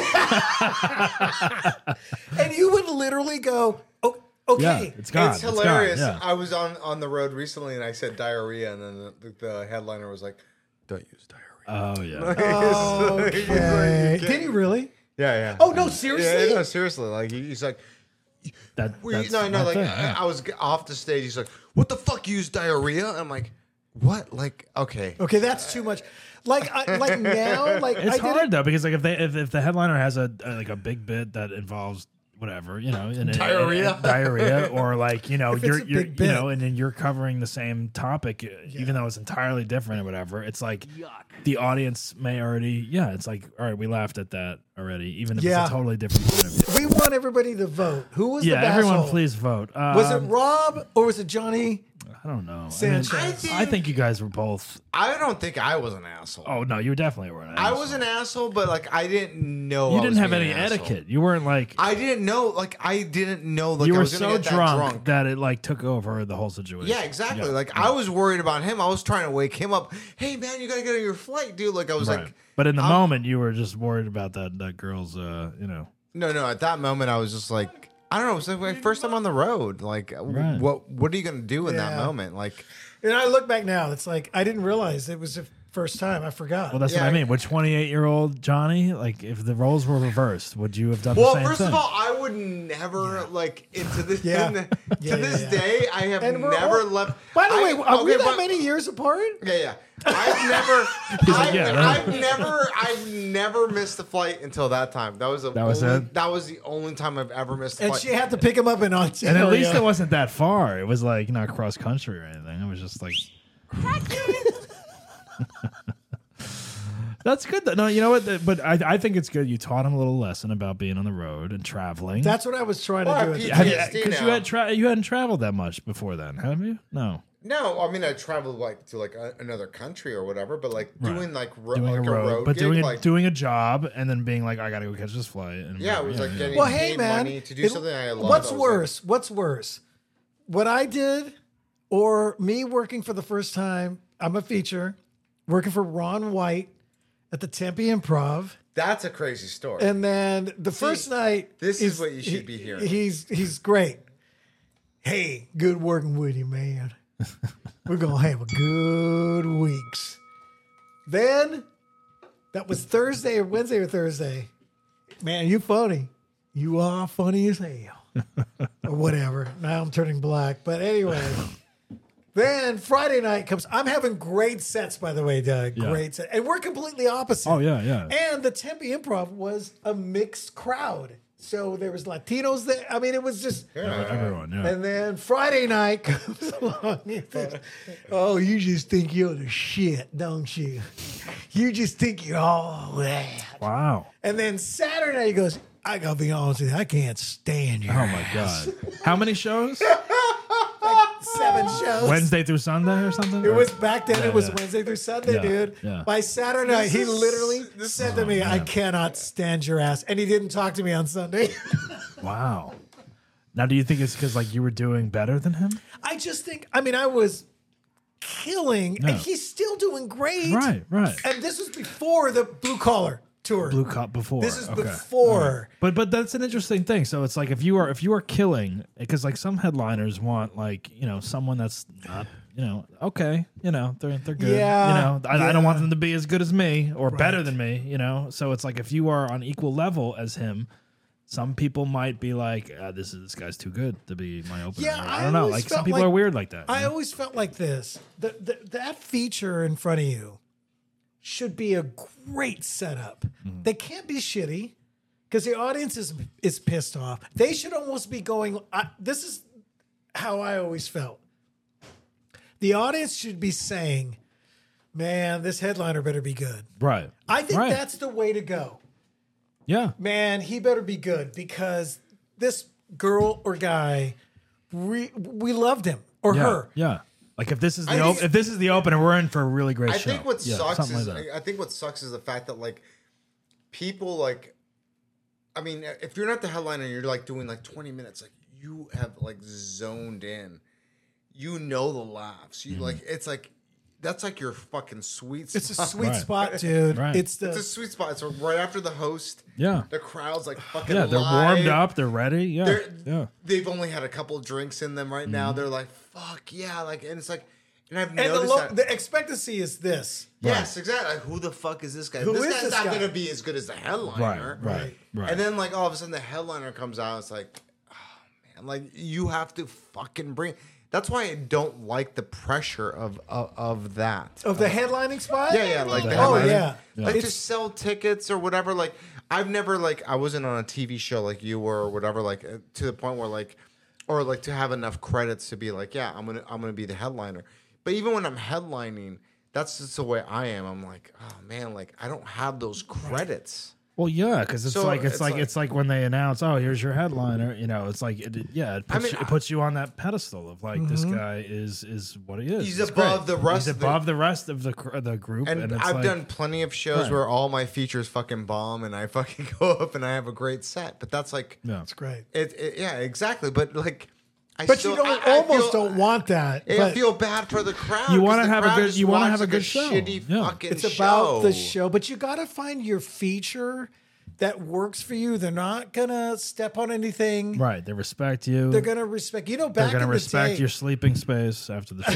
and you would literally go, "Oh, okay." Yeah, it's gone. It's hilarious. Gone, yeah. I was on the road recently and I said diarrhea, and then the headliner was like, "Don't use diarrhea." Oh yeah. Okay. Did you really? Yeah. Oh no, seriously? Yeah, no, seriously. Like he's like. That's Like my thing, I was off the stage. He's like, "What the fuck? You use diarrhea?" I'm like, "What? Like, okay, that's too much." Like now, like It's I did hard though because like if the headliner has a big bit that involves whatever diarrhea or like you're and then you're covering the same topic even though it's entirely different or whatever, it's like the audience may already it's like, all right, we laughed at that already even if it's a totally different point of view. We want everybody to vote. Who was the best everyone hole? Please vote. Was it Rob or was it Johnny? I don't know. Sanchez? I think you guys were both. I don't think I was an asshole. Oh no, you definitely were an asshole. I was an asshole, but like I didn't know. You I didn't was have being any an asshole. etiquette. You weren't like. I didn't know. Like I didn't know. Like you I were was gonna so get that drunk that it like took over the whole situation. Yeah, exactly. I was worried about him. I was trying to wake him up. Hey man, you gotta get on your flight, dude. Like I was like. But in the moment, you were just worried about that girl's. No. At that moment, I was just like, I don't know. It was like my first time on the road. Like, what are you gonna do in that moment? Like, and I look back now, it's like I didn't realize it was the first time. I forgot. Well, that's what I mean. With 28-year-old Johnny, like if the roles were reversed, would you have done the same thing? Well, first of all, I would never like into this. To this day, I have never left. By the way, are we that many years apart? Yeah. I've never missed a flight until that time. That was the only time I've ever missed a flight. And she had to pick him up in Ontario. And at least it wasn't that far. It was like not cross country or anything. It was just like. That's good. No, you know what? But I think it's good. You taught him a little lesson about being on the road and traveling. That's what I was trying to do. Because you hadn't traveled that much before then, have you? No. No, I mean I traveled like to like another country or whatever, but like doing like a road but gig, doing a job and then being like, I gotta go catch this flight. And it was like getting paid money to do something I love. What's worse? What's worse? What I did, or me working for the first time? I'm a feature, working for Ron White at the Tempe Improv. That's a crazy story. And then the first night, this is what you should be hearing. He's great. Hey, good working with you, man. We're gonna have a good weeks. Then that was Thursday or Wednesday or Thursday. Man, you funny. You are funny as hell. Or whatever. Now I'm turning black. But anyway, Then Friday night comes. I'm having great sets, by the way, Doug. Yeah. Great set. And we're completely opposite. Oh, yeah. And the Tempe Improv was a mixed crowd. So there was Latinos there. I mean, it was just... Everyone, yeah. And then Friday night comes along. He says, oh, you just think you're the shit, don't you? You just think you're all that. Wow. And then Saturday he goes, I got to be honest with you, I can't stand you. Oh, my God. How many shows? 7 shows. Wednesday through Sunday or something? It was back then. Yeah, It was yeah. Wednesday through Sunday, Yeah, dude. yeah. By Saturday night, he literally this said to me, "I cannot stand your ass," and he didn't talk to me on Sunday. Wow. Now, do you think it's because like you were doing better than him? I just think, I mean, I was killing, No. and he's still doing great. Right. And this was before the Blue Collar tour. Blue Cup before. This is Okay. before. But that's an interesting thing. So it's like if you are killing, because like some headliners want like someone that's not okay, they're good. Yeah, I don't want them to be as good as me or better than me. So it's like if you are on equal level as him, some people might be like, this guy's too good to be my opener. Yeah, Or I don't know. always Like some felt people like- are weird like that. I always felt like this. That feature in front of you should be a great setup. Mm-hmm. They can't be shitty because the audience is pissed off. They should almost be going, this is how I always felt. The audience should be saying, man, this headliner better be good. Right. I think Right. that's the way to go. Yeah. Man, he better be good because this girl or guy, we loved him or Yeah. her. Yeah. Like if this is I think- if this is the opener, we're in for a really great I show. think what Yeah, sucks something is like that. I think what sucks is the fact that like people like, I mean, if you're not the headliner, and you're like doing like 20 minutes, like you have like zoned in, the laughs. You like it's like that's like your fucking sweet spot. It's a sweet Right. spot, dude. Right. It's the It's a sweet spot. It's right after the host. Yeah. The crowd's like fucking. Yeah, they're live. warmed up, they're ready. Yeah. Yeah. They've only had a couple drinks in them right now. They're like, fuck yeah, like, and it's like, and I've and noticed that. the expectancy is this. Yes, exactly. Like, who the fuck is this guy? Who this is guy's this not guy? gonna be as good as the headliner. Right. And then like all of a sudden the headliner comes out. It's like, oh man, like you have to fucking bring. That's why I don't like the pressure of that. Of the headlining spot? Yeah, like the Oh, headlining. yeah. Like It's- just sell tickets or whatever. Like I've never I wasn't on a TV show like you were or whatever. Like to the point where or to have enough credits to be like, yeah, I'm gonna be the headliner. But even when I'm headlining, that's just the way I am. I'm like, oh man, like I don't have those credits. Well, yeah, because it's So, like it's like- it's like when they announce, "Oh, here's your headliner." It's like it puts you on that pedestal of like this guy is what he is. He's It's above great. the rest He's of the- above the rest of the group, and, And it's I've like, done plenty of shows Right. where all my features fucking bomb, and I fucking go up and I have a great set. But that's like, yeah. It's great. yeah, exactly. But like, But you don't want that. I But feel bad for the crowd. You wanna 'cause the have a crowd good- just you wanna wants, have a like, good show. Shitty Yeah. fucking it's about the show. show. But you got to find your feature that works for you. They're not going to step on anything. Right. They respect you. They're going to respect. You know, They're back going in to the respect day, your sleeping space after the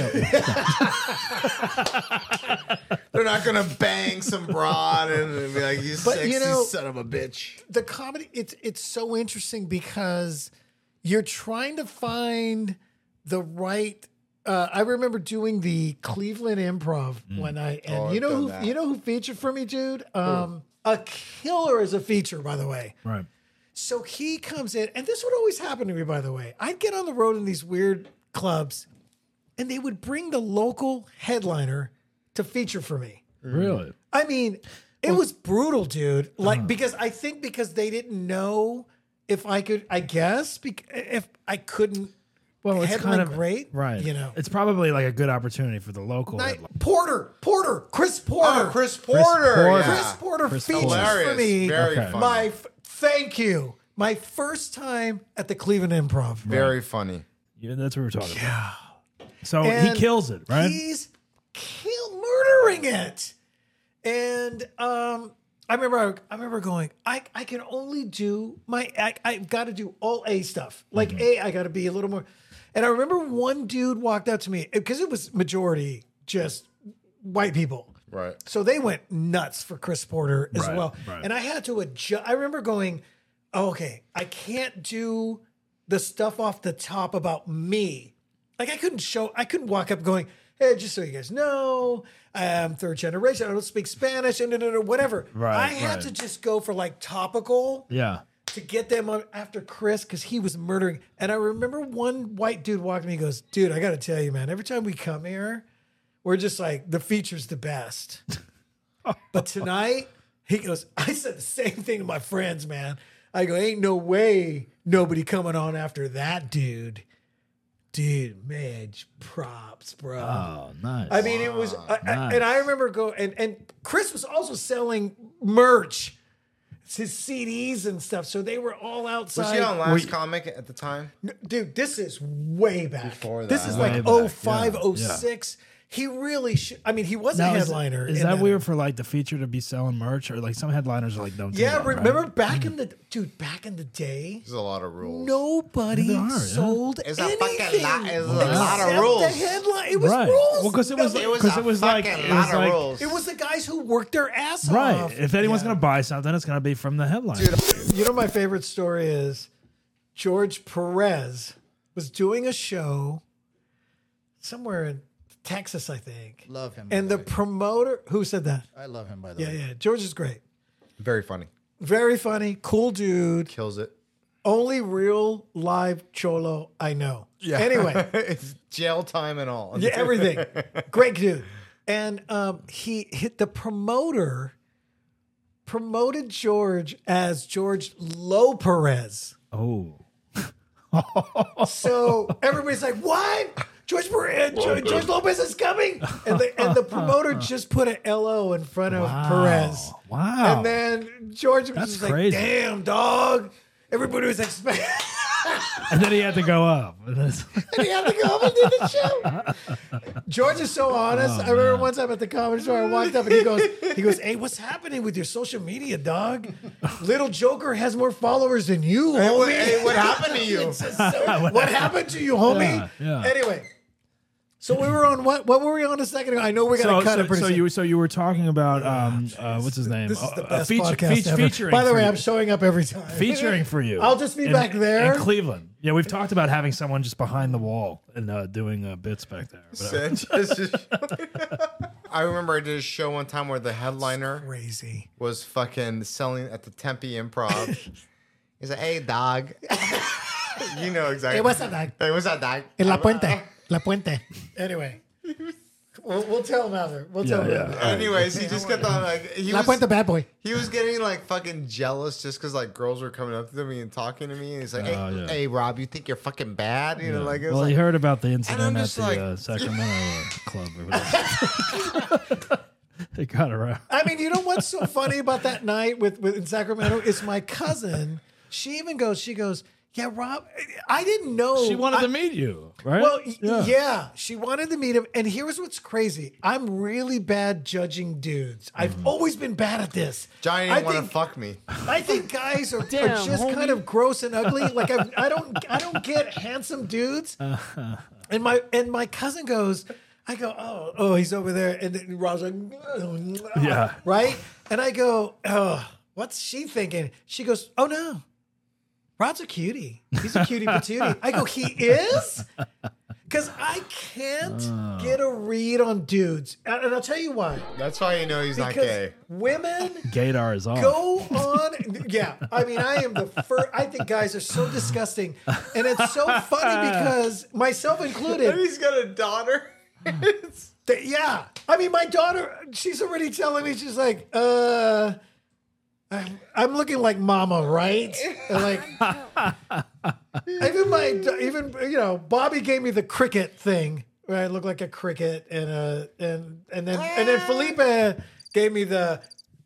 show. They're not gonna bang some broad and be like, "You But, sexy you know- son of a bitch." the comedy, it's so interesting because you're trying to find the right. I remember doing the Cleveland Improv when and I've you know done who that. you know who featured for me, dude. A killer as a feature, by the way. Right. So he comes in, and this would always happen to me, by the way. I'd get on the road in these weird clubs, and they would bring the local headliner to feature for me. Really. I mean, it was brutal, dude. Like, because they didn't know if I could, I guess, if I couldn't Well, it's headline kind of great. right. You know. it's probably like a good opportunity for the local. headline. Porter, Chris Porter. Chris Porter. Porter. yeah. Chris Porter Chris features Porter. for Hilarious. me. Very Okay. funny. Thank you. My first time at the Cleveland Improv. Very funny. Yeah, that's what we're talking about. So And he kills it, right? He's murdering it. And I remember going, I can only do I've got to do all A stuff. Like I got to be a little more. And I remember one dude walked up to me because it was majority just white people. Right. So they went nuts for Chris Porter as Right, well. right. And I had to adjust. I remember going, oh, okay, I can't do the stuff off the top about me. Like I couldn't walk up going, hey, just so you guys know, I am third generation. I don't speak Spanish and whatever. Right, I had right. to just go for like topical Yeah. to get them on after Chris because he was murdering. And I remember one white dude walked me. He goes, dude, I got to tell you, man, every time we come here, we're just like, the feature's the best. But tonight, he goes, I said the same thing to my friends, man. I go, ain't no way nobody coming on after that dude. Dude, man, props, bro. Oh, nice. I mean, it was, Nice. and I remember and Chris was also selling merch, his CDs and stuff. So they were all outside. Was he on Last Comic at the time? Dude, this is way back. Before This that. is Way like back, 05, yeah. 06. He really should. I mean, he was a Now, headliner. Is in that weird for like the feature to be selling merch, or like some headliners are like don't? do Yeah, that, right? remember back in the day, There's a lot of rules. nobody There are, yeah. sold It's a anything. fucking lot. It's a lot of except rules. The headline. It was Right. rules. Well, 'cause it was- No, Because it was like- fucking it lot was of like- rules. it was the guys who worked their ass Right. off. If anyone's Yeah. gonna buy something, it's gonna be from the headline. You know, my favorite story is George Perez was doing a show somewhere in Texas, I think. Love him. And by the way. promoter, who said that? I love him, by the Yeah, way. yeah. George is great. Very funny. Very funny, cool dude. Kills it. Only real live cholo I know. Yeah. Anyway, It's jail time and all. yeah, everything. Great dude. And he hit the promoter, promoted George as George Lopez. Oh. So everybody's like, "What? George Lopez is coming!" And the promoter just put an LO in front of Perez. Wow. And then George was That's just like, crazy. "Damn, dog!" Everybody was expecting. And then he had to go up. And it's- And he had to go up and do the show. George is so honest. I remember one time at the comedy store, I walked up and he goes, "Hey, what's happening with your social media, dog? Little Joker has more followers than you, homie." Hey, what happened to you? What happened to you, homie? Yeah, yeah. Anyway, so we were on what were we on a second ago? I know we're gonna cut it pretty soon. so you were talking about what's his name? This is the best podcast ever. Featuring By the for way, you. I'm showing up every time. Featuring for you. I'll just be back there. in Cleveland. Yeah, we've talked about having someone just behind the wall and doing bits back there. Whatever. I remember I did a show one time where the headliner Crazy. was fucking selling at the Tempe Improv. He's like, "Hey, dog." You know exactly. Hey, what's up, dog? Hey, what's up, dog? En La Puente. La Puente. Anyway. We'll tell him after. We'll tell him after. Anyways, he just got the like he La was, Puente bad boy. he was getting like fucking jealous just because like girls were coming up to me and talking to me, and he's like, "Hey, yeah. hey, Rob, you think you're fucking bad?" You know, like it was Well, like, he heard about the I'm incident at just the like- Sacramento club or whatever. It got around. I mean, you know what's so funny about that night with in Sacramento is my cousin. She goes, "Yeah, Rob, I didn't know." She wanted to meet you, right? Well, yeah, she wanted to meet him. And here's what's crazy. I'm really bad judging dudes. I've always been bad at this. Johnny I didn't want to think- fuck me. I think guys are just kind of gross and ugly. Like I don't get handsome dudes. And my cousin goes, I go, oh, he's over there, and then Rob's like, Yeah. right. And I go, oh, what's she thinking? She goes, oh no, Rod's a cutie. He's a cutie patootie. I go, he is? Because I can't get a read on dudes, and I'll tell you why. That's why you know he's not Because gay. women Gaydar is off. go on. Yeah, I mean, I am the first. I think guys are so disgusting, and it's so funny because myself included. He's got a daughter. Yeah, I mean, my daughter. She's already telling me. She's like, I'm looking like mama, right? And like, even Bobby gave me the cricket thing. Where I look like a cricket, and then Felipe gave me the.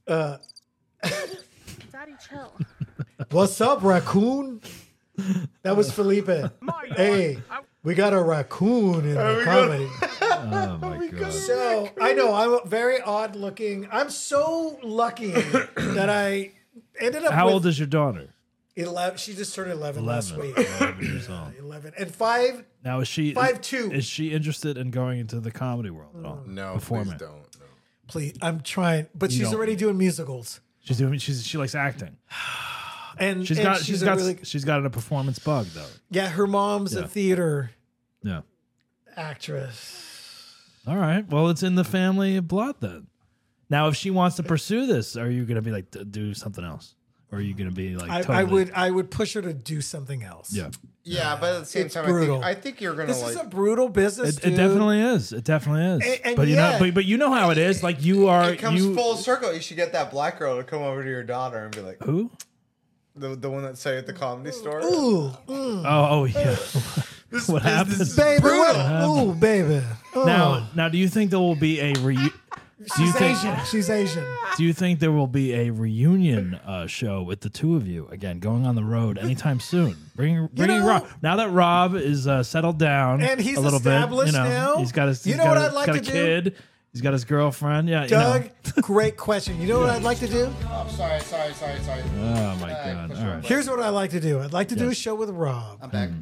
Daddy, chill. What's up, raccoon? That was Felipe. Hey, we got a raccoon in the comedy. Oh my god. So I know I'm very odd looking. I'm so lucky that I ended up. How with old is your daughter? 11? She just turned 11 last 11. week. 11 years old. 11 and 5. Now is she 5'2". Is she interested in going into the comedy world at all? No, Performing. please don't. No. Please, I'm trying, but You she's don't. already doing musicals, She's doing. She likes acting. and She's and got. she's a really She's got a performance bug though. yeah. Her mom's Yeah. a theater Yeah. actress. All right. Well, it's in the family of blood then. Now, if she wants to pursue this, are you going to be like, do something else? Or are you going to be like, I would push her to do something else. Yeah. Yeah, but at the same It's time, brutal. I think you're gonna This like. is a brutal business. It definitely is. It definitely is. And but you yet- know, but you know how it is. Like you are. it comes you, full circle. You should get that black girl to come over to your daughter and be like, Who? the one that say at the comedy store. Ooh, Oh yeah. What happens? baby, brutal. ooh, baby. Oh. Now, do you think there will be a she's Asian. She's Asian. Do you think there will be a reunion show with the two of you again, going on the road anytime soon? Bringing know- Rob. Now that Rob is settled down And he's a little bit, established now. he's got his. You he's know got what a, I'd like got to a do? kid. He's got his girlfriend. Yeah, Doug, great question. You know what I'd like to do? Oh, sorry. Oh my God! push All her right. Here's what I like to do. I'd like to do a Yes. show with Rob. I'm back.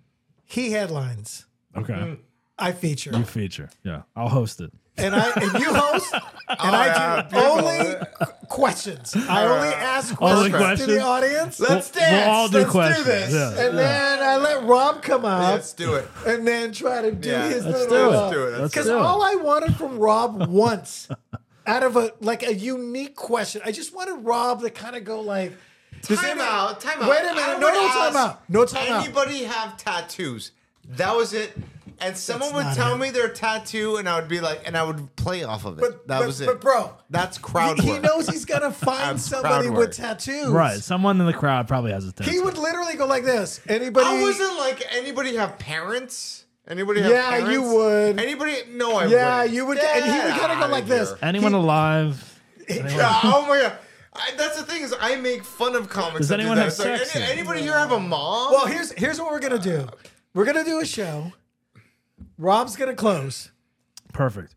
He headlines. Okay. I feature. You feature. Yeah, I'll host it. And you host, and I do only questions. I only ask Only questions to questions? the audience. Let's We'll dance. all do Let's questions. do this. Yeah. And then I let Rob come up Let's do it. and then try to do Yeah. his Let's little. do it. Let's do it. Let's Because do it. all I wanted from Rob once, out of a unique question, I just wanted Rob to kind of go like, Time out. Time out. Wait a minute. I No would time ask, out. No time out. Anybody have tattoos? That was it. And someone would not tell it. me their tattoo, and I would be like, and I would play off of it. That was it. But bro, That's crowd he work. knows he's gonna find That's somebody crowd with work. tattoos. Right. Someone in the crowd probably has a tattoo. He would literally go like this. Anybody? I wasn't like, anybody have parents? Anybody have Yeah, parents? you would. Anybody? No, I Yeah, wouldn't. you would. Get And he would kind of go outta like this. here. Anyone alive? Oh my god. That's the thing is, I make fun of comics. Does that do anyone that. have It's like, sex? anybody here have a mom? Well, here's what we're gonna do. We're gonna do a show. Rob's gonna close. Perfect.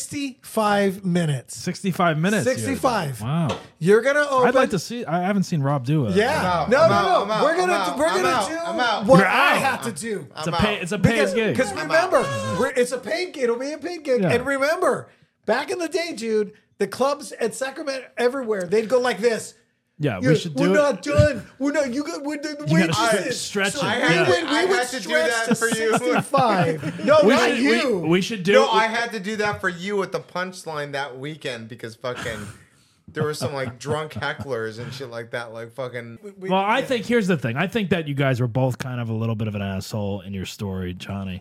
65 minutes. 65 minutes. 65. Wow. You're gonna open. I'd like to see. I haven't seen Rob do it. Yeah. out. No, I'm no, out. no. I'm out. We're gonna I'm out. we're I'm gonna out. do I'm out. what You're I out. have to do. It's a paid gig. Because remember, it's a paid gig. It'll be a paid gig. Yeah. And remember, back in the day, dude, the clubs at Sacramento everywhere, they'd go like this. Yeah, Yeah, we should do we're it. not done. We're not. You got. We're the You gotta waitresses. stretch it. we Yeah. would, I we would had to do stretch that to for you. 65. No, not should, you. We should do No, it. I had to do that for you at the punchline that weekend because fucking there were some like drunk hecklers and shit like that. Like fucking. Well, I think here's the thing. I think that you guys were both kind of a little bit of an asshole in your story, Johnny.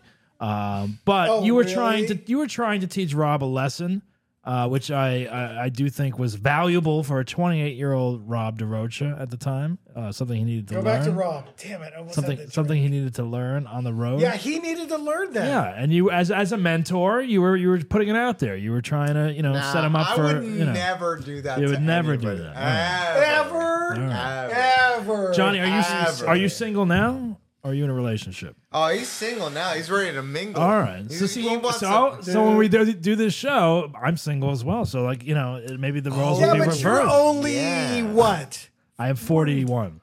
But Oh, you were really? trying to teach Rob a lesson, which I do think was valuable for a 28-year-old Rob DeRocha at the time. Something he needed to Go learn. back to Rob. Damn it. I almost had that Something he needed to learn on the road. Yeah, he needed to learn that. Yeah, and you as a mentor, you were putting it out there. You were trying to set him up I for would never never do that. You to would never do anybody. that. Ever. Ever. Ever. Johnny, Ever. are you single now? Or are you in a relationship? Oh, he's single now. He's ready to mingle. All right. He's- So see, he wants so to- when we do this show, I'm single as well. So like maybe the roles Yeah, will be but you're reversed. only Yeah. what? I am 41.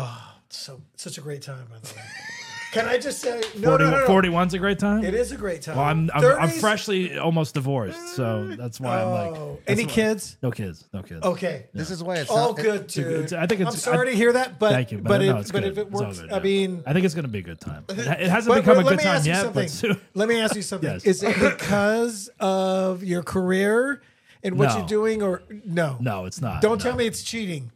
So such a great time, by the way. Can I just say no? 41's a great time. It is a great time. Well, I'm 30s? freshly almost divorced, so that's why I'm like. Oh, that's any why- kids? No kids. No kids. Okay. This is why it's All not, good, dude. I think it's. I'm sorry to hear that, but Thank you, but no, if it's but good. if it It's all works, good, I yeah. mean, I think it's going to be a good time. It hasn't but become a let good me time ask you yet, something. but soon. Let me ask you something. Yes. Is it because of your career and what No. you're doing, or no? No, it's not. Don't no. tell me it's cheating.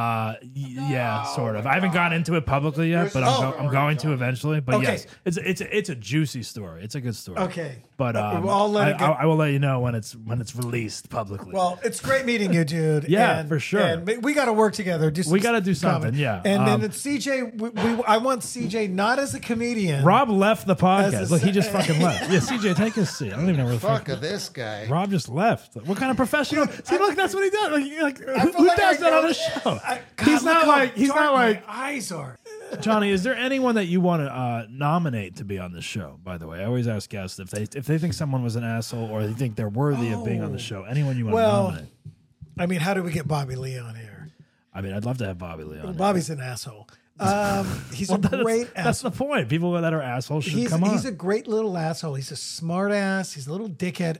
Yeah, sort of. I haven't gotten into it publicly yet, but I'm going to eventually. But Okay. yes, it's a juicy story. It's a good story. Okay. But I'll let it go. I will let you know when it's released publicly. Well, it's great meeting you, dude. Yeah, And- for sure. And we got to work together. We gotta do something, comedy. yeah. And then it's CJ. I want CJ not as a comedian. Rob left the podcast. As a- Look, he just fucking left. Yeah, CJ, take his seat. I don't even know where the fuck fuck. of this guy. Rob just left. What kind of professional? See, look, that's what he does. Like feel who like does I that go- on a show? God, He's not look how like dark my eyes are. Johnny. Is there anyone that you want to nominate to be on this show? By the way, I always ask guests if they think someone was an asshole or they think they're worthy of being on the show. Anyone you want to Well, nominate? I mean, how do we get Bobby Lee on here? I mean, I'd love to have Bobby Lee on. Bobby's an asshole. He's Well, a great that's asshole. the point. People that are assholes should come on. He's a great little asshole. He's a smart ass. He's a little dickhead.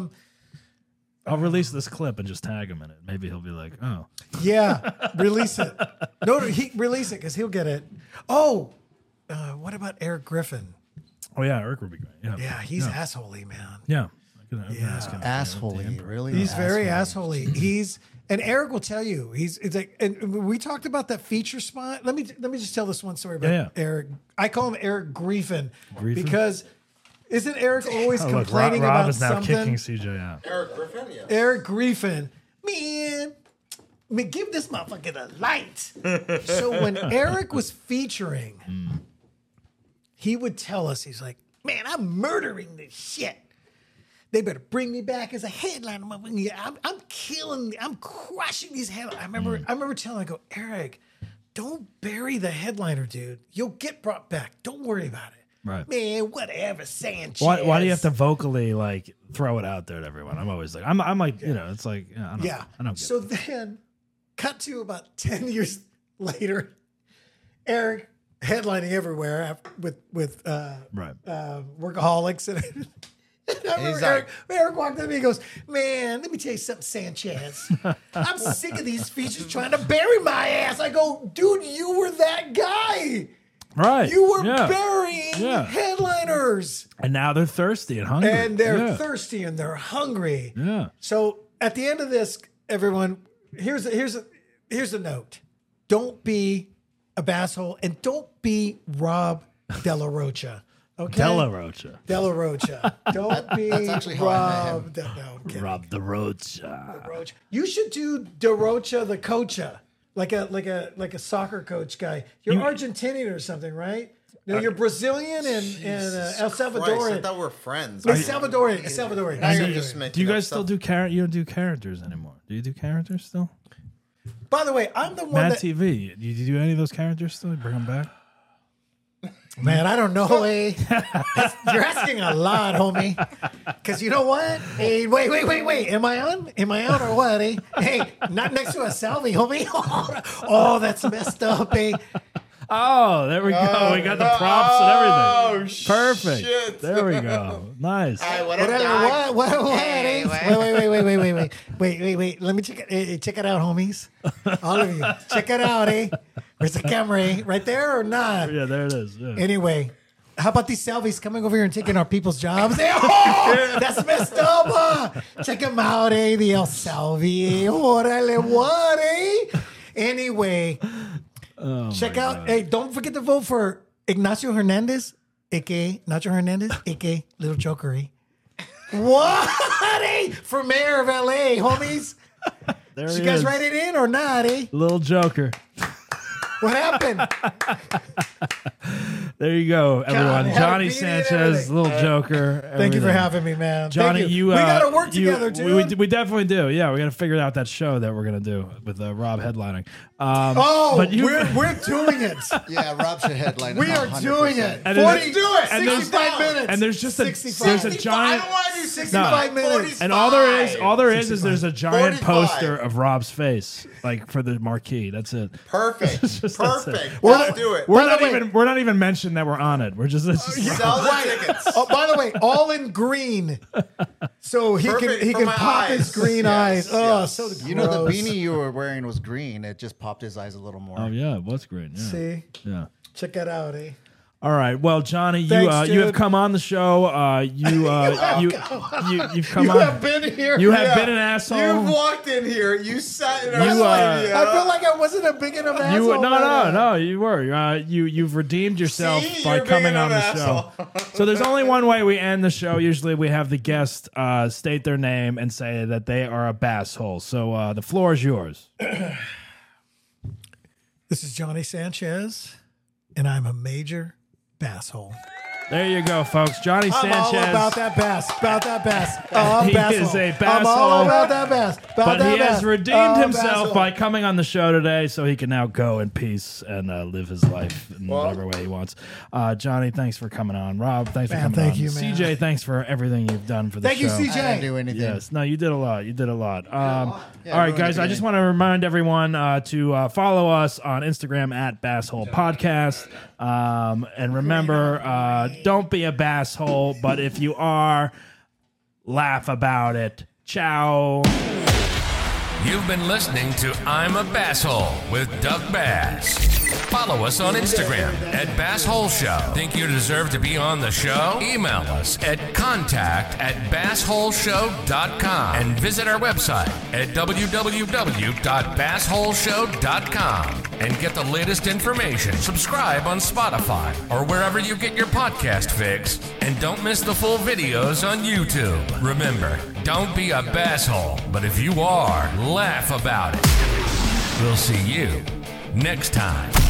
I'll release this clip and just tag him in it. Maybe he'll be like, "Oh, Yeah, release it. No, he release it because he'll get it. Oh, what about Eric Griffin? Oh yeah, Eric would be great. Yeah, Yeah, he's assholey, man. yeah. I can ask him. Assholey, really? He's very assholey. And Eric will tell you, it's like, and we talked about that feature spot. Let me just tell this one story about Eric. I call him Eric Griffin because isn't Eric always complaining Rob about is now something? kicking CJ out. Eric Griffin, yeah. Eric Griffin, man, give this motherfucker the light. So when Eric was featuring, he would tell us, he's like, man, I'm murdering this shit. They better bring me back as a headliner. I'm crushing these headliners. I remember telling him, I go, Eric, don't bury the headliner, dude. You'll get brought back. Don't worry about it. Right. Man, whatever, Sanchez. Why do you have to vocally like throw it out there to everyone? I'm always like, I'm like, you know, it's like, I don't get So it. then, cut to about 10 years later, Eric headlining everywhere with Workaholics and. Eric walked up to me and goes, man, let me tell you something, Sanchez. I'm sick of these features trying to bury my ass. I go, dude, you were that guy. Right. You were burying headliners. And now they're thirsty and hungry. And they're thirsty and they're hungry. Yeah. So at the end of this, everyone, here's a note. Don't be a basshole and don't be Rob Della Rocha. Okay. Della Rocha. Della Rocha. Don't be That's actually how I met him. Rob the Rocha. Rocha. You should do De Rocha the coacha, like a soccer coach guy. You're Argentinian or something, right? No, you're Brazilian and El Salvadorian. I thought we were friends. Salvadorian. Now you're just making Do you up guys still stuff. do you don't do characters anymore? Do you do characters still? By the way, I'm the one Mad that TV. Do you do any of those characters still? Bring them back? Man, I don't know, eh? You're asking a lot, homie. Because you know what? Hey, wait. Am I on or what, eh? Hey, not next to a Salvi, homie. Oh, that's messed up, eh? Oh, there we go. We got the props and everything. Perfect. shit. There we go. Nice. What up, Doc? What, eh? Wait. Let me check it out, homies. All of you. Check it out, eh? Where's the camera, eh? Right there or not? Yeah, there it is. Yeah. Anyway, how about these Salvies coming over here and taking our people's jobs? Oh, that's messed up. Check them out, eh? The El Salvi. Orale, what, eh? Anyway, check out. Hey, don't forget to vote for Ignacio Hernandez, a.k.a. Nacho Hernandez, a.k.a. Little Joker, eh? What, eh? For mayor of L.A., homies. There Did he you guys is. write it in or not, eh? Little Joker. What happened? There you go, everyone. had a Johnny beanie and Sanchez, everything. Little Joker. Thank you for everything. having me, man. Johnny, Thank you. you we got to work you- together, dude. We definitely do. Yeah, we got to figure out that show that we're gonna do with Rob headlining. but you- we're doing it. Yeah, Rob should headline. We are 100%. doing it. And 40, there's- do it. and there's- 65 minutes. And there's just a 65. there's a 65. giant. I don't want to do 65 minutes. And all there is there's a giant 45. poster of Rob's face, like for the marquee. That's it. Perfect. That's it. Perfect. We're Let's not- do it. We're not even mentioning that we're on it. We're just it's just Sell the tickets. Oh, by the way, all in green, so he Perfect can for my pop his eyes. green Yes, eyes. Oh, yes. so gross. You know the beanie you were wearing was green. It just popped his eyes a little more. oh yeah, it was great. Yeah. See, Yeah. check that out, eh? All right. Well, Johnny, Thanks, you have dude. come on the show. You've come You on. have been here. You have been an asshole. You walked in here. You sat in our You, studio. I feel like I wasn't a big enough asshole. You but, no, you were. You've redeemed yourself See? by You're coming being on an the show. So there's only one way we end the show. Usually we have the guest state their name and say that they are a basshole. So the floor is yours. This is Johnny Sanchez, and I'm a major basshole. There you go, folks. Johnny I'm Sanchez. all about that bass. About that bass. Oh, I'm He basshole. is a I'm all basshole. about that bass. About But that he has bass. redeemed Oh, himself basshole. by coming on the show today, so he can now go in peace and live his life in whatever way he wants. Johnny, thanks for coming on. Rob, thanks for Man, coming thank on. you, man. CJ, thanks for everything you've done for the Thank show. you, I didn't CJ. do anything. Yes, no, you did a lot. You did a lot. Yeah, all right, ruined guys, the I just beginning. want to remind everyone to follow us on Instagram at Basshole Podcast. And remember, don't be a basshole, but if you are, laugh about it. Ciao. You've been listening to I'm a Basshole with Doug Bass. Follow us on Instagram at Basshole Show. Think you deserve to be on the show? Email us at contact@bassholeshow.com and visit our website at www.bassholeshow.com and get the latest information. Subscribe on Spotify or wherever you get your podcast fix, and don't miss the full videos on YouTube. Remember, don't be a basshole, but if you are, laugh about it. We'll see you next time.